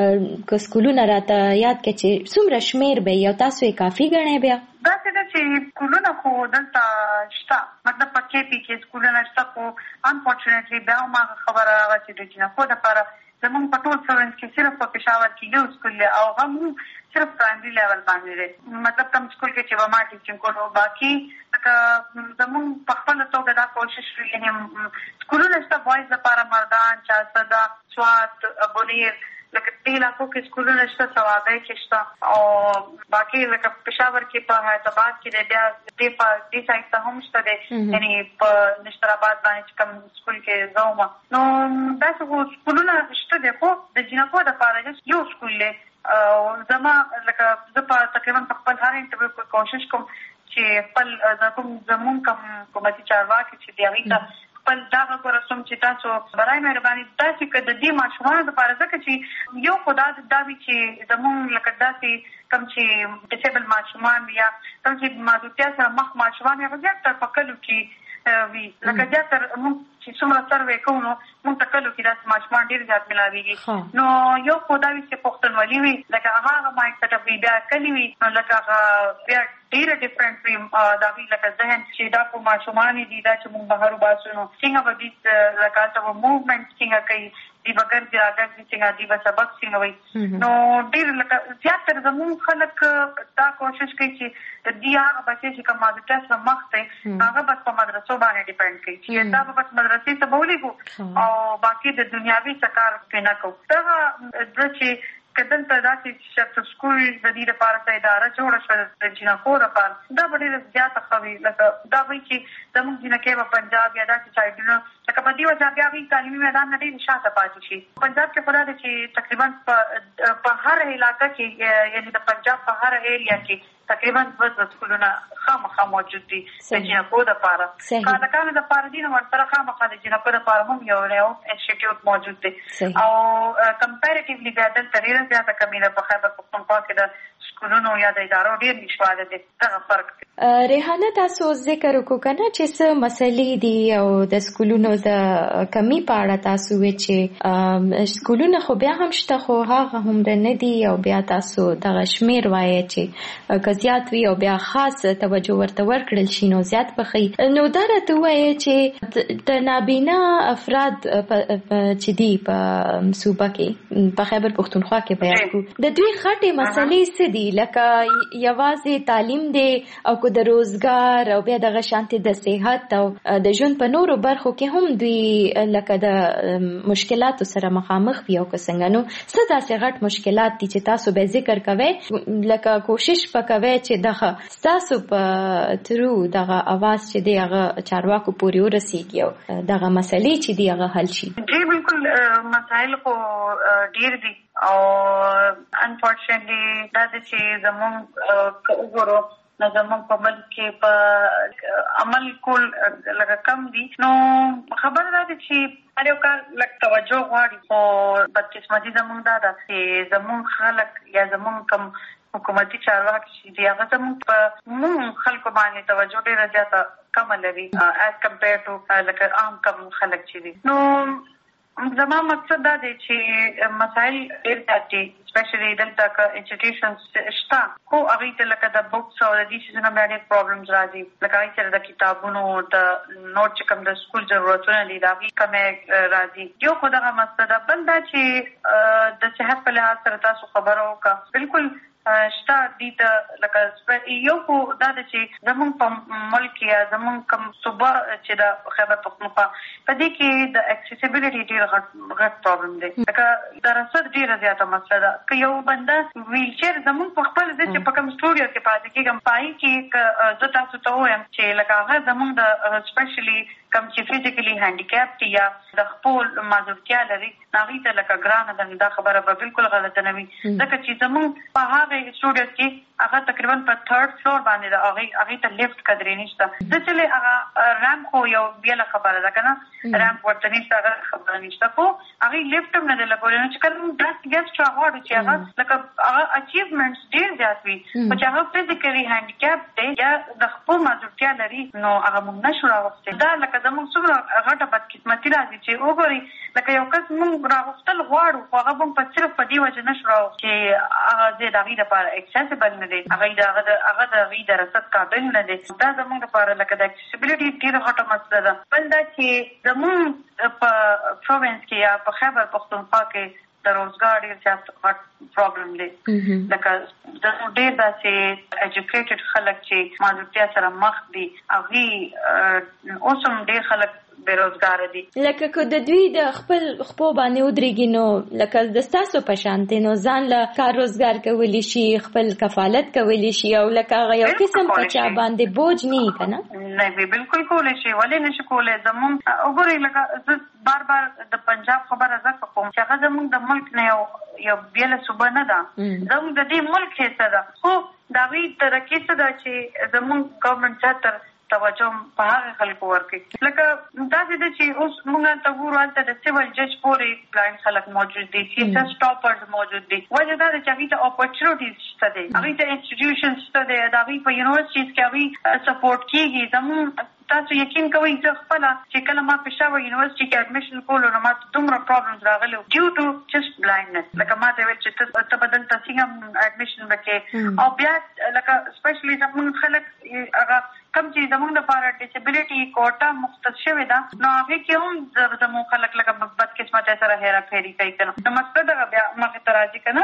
که سکولونه راته یاد کړئ چې څومره شمېر به یو تاسو یې کافي ګڼئ بیا داسې ده چې سکولونه خو دلته شته مطلب په KP کې سکولونه شته خو انفارچونیټلی بیا هم هغه خبره راغله چې د جنکو دپاره زمونږ په ټول سروینس کې صرف په پېښور کې یو سکول دی او هغه هم صرف پرایمري لیول باندې دی مطلب کوم سکول کې چې به ما ټیچنګ کولو باقي لکه زمونږ په خپله توګه دا کوشش یعنې سکولونه شته بوایز لپاره مردان چارسده سوات بونیر لکه دې علاقو کې سکولونه شته سوادی کې شته او باقي لکه پېښور کې په حیدرآباد کې دی بیا دې سایډ ته هم شته دی یعنې په نشترآباد باندې چې کوم سکول کې زه وم نو داسې خو سکولونه شته دی خو د جینکو دپاره یو سکول دی زما لکه زه په تقریبا په خپل هر انټرویو کې کوشش کوم چې خپل زمونږ کوم حکومتي چارواکي چې دی هغوی ته خپل دغه ورسوم چې تاسو برای مهرباني داسې که د دې ماشومانو دپاره ځکه چې یو خو دا وي چې زمونږ لکه داسې کوم چې ډسیبل ماشومان یا کوم چې محدودیت سره مخ ماشومان هغه زیاتره په کلو کې وي لکه زیاتره موږ چې څومره سروې کوو نو موږ ته کلو کې داسې ماشومان ډېر زیات ملاویږي نو یو خو دا وي چې پښتونولي وي لکه هغه مایند سیټ اپ وي بیا کلي وي نو لکه هغه بیا ډېره ډفرنټ وي دا وي لکه ذهن چې دا خو ماشومان دي دا چې موږ بهر وباسو نو څنګه به دوی لکه هلته به موومنټ څنګه کوي دی به ګرځي راګرځي څنګه دی به سبق څنګه وایي نو ډېر لکه زیاتره زموږ خلک دا کوشش کوي چې د دې هغه بچې چې کوم محدودیت سره مخ دی هغه بس په مدرسو باندې ډیپینډ کوي چې دا به بس مدرسې ته به ولیږو او باقي د دنیاوي څه کار پرې نه کوو دغه چې که دلته داسې شرط سکول د دې لپاره څه اداره جوړه شوه د جینکو لپاره دا به ډېره زیاته ښه وي لکه دا وایي چې زموږ جینکې به پنجاب یا داسې سایډونه لکه په دې وجه بیا وایي تعلیمي میدان نه ډېر شاته پاتې شي پنجاب کې خو دا دی چې تقریبا په هر علاقه کې یعنې د پنجاب په هر ایریا کې تقریبا 2 سکولونه خامخا موجود دي د جینکو دپاره که هلکانو دپاره دي نو ورسره خامخا د جینکو دپاره هم یو انسټیټیوټ موجود دی او کمپیریټیولی بیا دلته ډېره زیاته کمي ده په خیبر پښتونخوا کې د سکولونو یا د ادارو ډېر نشوالی دی دغه فرق دی ریحانه تاسو ذکر وکړو که نه چې څه مسلې دي او د سکولونو د کمی په اړه تاسو وایئ چې سکولونه خو بیا هم شته خو هغه هومره نه دي او بیا تاسو دغه شمېر وایئ چې که زیات وي او بیا خاص توجه ورته ورکړل شي نو زیات به ښه نو دا راته ووایئ چې د نابینا افراد چې دي په صوبه کې په خیبر پښتونخوا کې بیان کړو د دوی غټې مسلې څه دي لکه یوازې تعلیم دی او که د روزګار او بیا دغه شانتې د صحت او د ژوند په نورو برخو کې هم دوی لکه د مشکلاتو سره مخامخ وي او که څنګه نو څه داسې غټ مشکلات دي چې تاسو به ذکر کوئ لکه کوشش به کوئ چې دغه ستاسو په ترو دغه اواز چې دی هغه چارواکو پورې ورسیږي او دغه مسلې چې دی هغه حل شي جی بالکل مسایل خو ډېر دي او انفارچونیټلی دا دی چې زموږ وګورو نو زموږ په ملک کې په عمل کول لکه کم دي نو خبره دا ده چې هر یو کار لږ توجه غواړي خو بدقسمتي زموږ دا ده چې زموږ خلک یا زموږ کم حکومتي چارواکي چې دي هغه زموږ په موږ خلکو باندې توجه ډېره زیاته کمه لري ایز کمپیر ټو لکه عام کم خلک چې دي نو زما مقصد دا دی چې مسائل ډېر دي سپیشلی دلته که انسټیټیوشنز شته خو هغوی ته لکه د بکس او د دې څیزونو بیا ډېر پرابلمز راځي لکه هغوی سره د کتابونو د نوټ چې کوم د سکول ضرورتونه دي د هغوی کمې راځي. یو خو دغه مسله ده. بل دا چې د صحت په لحاظ سره تاسو خبره وکړه بالکل شته دي ته لکه یو خو دا ده چې زمونږ په ملک یا زمونږ کوم صوبه چې د خیبر پښتونخوا په دې کې د اکسیسیبیلیټي ډېر غټ پرابلم دی. لکه د رسد ډېره زیاته مسله ده. که یو بنده ویلچیر زمونږ په خپل زه چې په کوم سټوډیو کې پاتې کېږم پای کې زه تاسو ته ووایم چې لکه هغه زمونږ د سپیشلی کوم چې فزیکلی هینډیکیپ دي یا د خپل معذورتیا لري هغوی ته لکه ګرانه ده. دا خبره به بالکل غلطه نه وي ځکه چې زمونږ په هغه سټوډیو کې هغه تقریبا په 3rd فلور باندې ده. هغوی ته لیفټ قدرې نشته. زه چې هغه رامپ خو یو بیله خبره ده که نه رامپ ورته نشته هغه خبره نشته خو هغوی لیفټ هم نه دی لګولی. نو چې کله موږ داسې ګیسټ راغواړو چې هغه لکه هغه اچیومنټس ډېر زیات وي خو چې هغه فزیکلی هینډیکیپ دی یا د خپل معذورتیا لري نو هغه موږ نشو راوستلی. دا لکه زموږ څومره غټه بدقسمتي راځي چې وګورئ لکه یو کس موږ راغوښتل غواړو خو هغه موږ په صرف په دې وجه نشو راوست چې هغه ځای د هغوی دپاره اکسیسیبل نه دی هغه د هغوی د رسد قابل نه دی. دا زموږ دپاره لکه د اکسیسیبیلیټي ډېره غټه مسله ده. بل دا چې زموږ په پروینس کې یا په خیبر پښتونخوا کې د روزګار ډېر زیات غټ پرابلم دی. لکه زموږ ډېر داسې ایجوکیټډ خلک چې معذورتیا سره مخ دي هغوی اوس هم ډېر خلک بیروزګار دي. لکه که د دوی د خپل خپو باندې ودرېږي نو لکه د ستاسو په شانتې نو ځان له کار روزګار کولی شي خپل کفالت کولی شي او لکه هغه یو قسم په چا باندې بوج نه وي که نه نه بالکل کولی شي. ولې نشي کولی؟ زمونږ وګورئ لکه زه بار بار د پنجاب خبره ځکه کوم چې هغه زمونږ د ملک نه یو بیله صوبه نه ده زمونږ د دې ملک حصه ده خو د هغوی ترقي څه ده چې زمونږ ګورنمنټ چاته توجه په هغه خلکو ورکړي. لکه داسې ده چې اوس موږ هلته ګورو هلته د سیول جج پورې بلایند خلک موجود دي سی ایس ایس ټاپرز موجود دي. وجه دا ده چې هغوی ته اپورچونیټیز شته دی هغوی ته انسټیټیوشنز شته دی د هغوی په یونیورسټیز کې هغوی سپورټ کېږي. زموږ تاسو یقین کوئ زه خپله چې کله ما پېښور یونیورسټي کې اډمیشن کولو نو ما ته دومره پرابلمز راغلي ډیو ټو جسټ بلایندنس. لکه ما ته ویل چې ته به دلته څنګه اډمیشن وکړې او بیا لکه سپیشلی زموږ خلک هغه کوم چې زموږ لپاره ډیسیبلیټي کوټه مختص شوې ده نو هغې کې هم زموږ خلک لکه بدقسمتۍ سره هیراپیري کوي که نه. نو مقصد هغه بیا مخې ته راځي که نه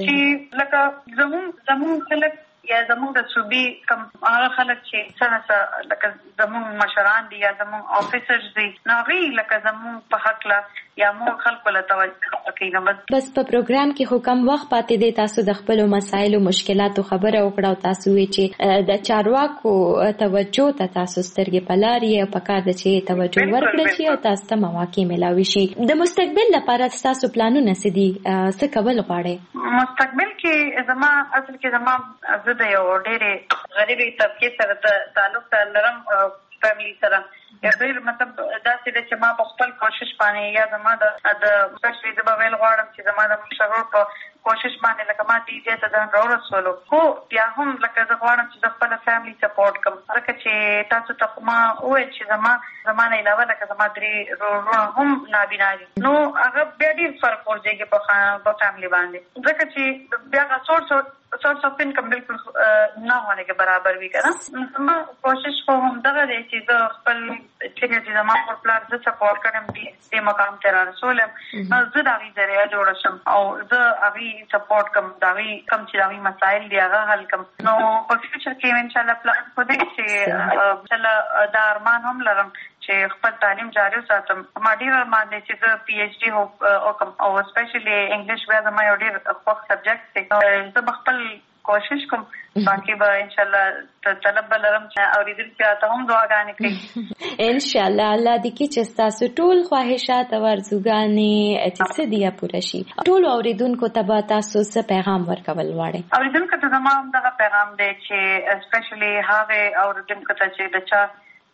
چې لکه زموږ خلک یا زموږ د صوبې کوم هغه خلک چې څه نه څه لکه زموږ مشران دي یا زموږ افیسرز دي نو هغوی لکه زموږ په هکله یا موږ خلکو له توجه کوي. نو بس په پروګرام کې خو کم وخت پاتې دی تاسو د خپلو مسایلو مشکلاتو خبره وکړه او تاسو وی چې د چارواکو توجه ته تاسو سترګې په لار یې په کار ده چې توجه ورکړل شي او تاسو ته مواقع میلاوي شي. د مستقبل لپاره تاسو پلانونه څه دي څه کول غواړئ؟ مستقبل کې زما اصل کې زما زه د یو ډېرې غریبې طبقې سره تعلق لرم فیملی سره یا ډېر مطلب داسې ده چې ما په خپل کوشش باندې یا زما د سپیشلی زه به ویل غواړم چې زما د مشرور په کوشش باندې لکه ما دې ځای ته ځان راورسولو خو بیا هم لکه زه غواړم چې زه خپله فیملی سپورټ کړم ځکه چې تاسو ته ما وویل چې زما نه علاوه لکه زما 3 وروڼه هم نابینا دي نو هغه بیا ډېر فرق ورځېږي په فیملی باندې ځکه چې بیا هغه سورس آف انکم بالکل نه ہونے کے برابر بھی کرنا. زما کوشش خو هم دغه دی چې زه خپل څنګه چې زما پر پلان زه سپورټ کړم دې مقام ته رسولم نو زه د هغوی ذریعه جوړه شم او زه هغوی سپورټ کوم د هغوی کوم چې د هغوی مسایل دي هغه حل کوم. نو په فیوچر کې انشاءالله پلان خو دی چې انشاءالله دا ارمان هم لرم چې خپل تعلیم جاری وساتم. ما ډېر ارمان دی چې زه پی ایچ ډي وکړم او سپیشلی انګلیش بیا زما یو ډېر خوښ سبجیکټ دی. زه به خپل کوشش کوم باقي به انشاءالله طلب به لرم چې اورېدونکي راته هم دعاګانې کوي انشاءالله. الله دې کړي چې ستاسو ټول خواهشات او ارزوګانې چې څه دي پوره شي. ټولو اورېدونکو ته به تاسو څه پیغام ورکول غواړئ؟ اورېدونکو ته زما هم دغه پیغام دی چې سپیشلی هغې اورېدونکو ته چې د چا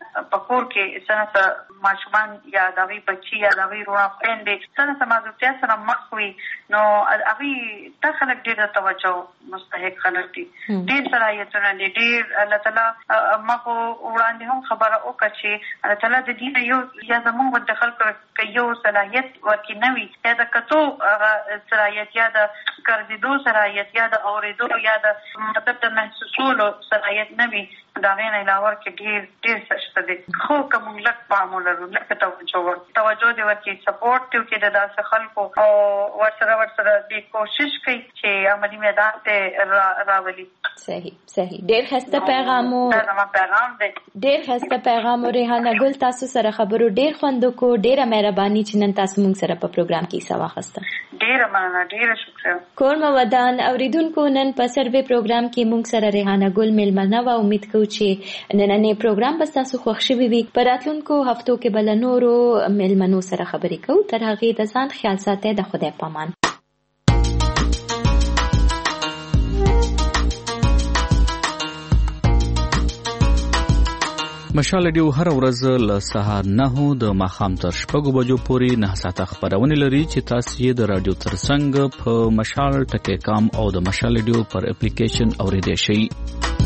پکور کې څنګه ماشومان یا دغه بچي یا دغه روڼ خويندې څنګه سماجوتیا سره مخ وي نو هغه ته خلک ډېر توجه مستحق خلک دي ډېر صلاحیتونه دي ډېر الله تعالی مخ وړاندې هم خبره وکړه چې الله تعالی د دین یو یا زموږ د خلکو یو صلاحیت ورکی نوي یا د کتو صلاحیت یا د ګرځېدو صلاحیت یا د اورېدو یا د مطلب د محسوسولو صلاحیت نوي دا غیر علاوه کې ډېر څه دي خو کوم لک پامولرو لکه توجه دی ورکی سپورټ ته کې د داسې خلکو او ورسره د کوشش کوي چې عملی میدان ته راولي صحیح ډېر خسته پیغام دی ډېر خسته پیغام ریحانه ګل تاسو سره خبرو ډېر خوند کو ډېره مهرباني چې نن تاسو موږ سره په پروګرام کې حصہ واخیسته ډېره مننه ډېره شکریہ کورم ودان اوریدونکو نن په سروې پروګرام کې موږ سره ریحانه ګل ملمنه و امید کوم چې نننې پروګرام به تاسو خوښ شوي وي په راتلونکو هفتو کې بل نورو ملمنو سره خبرې کوو تر هغې د ځان خیال ساتئ د خدای پامان مشال ریډیو هر ورځ له سهار 9 د ماښام تر 6 بجو پورې 9 ساعته خبرونه لري چې تاسو یې د رادیو ترڅنګ په مشال ټکی کام او د مشال ریډیو پر اپلیکیشن اوریدئ شئ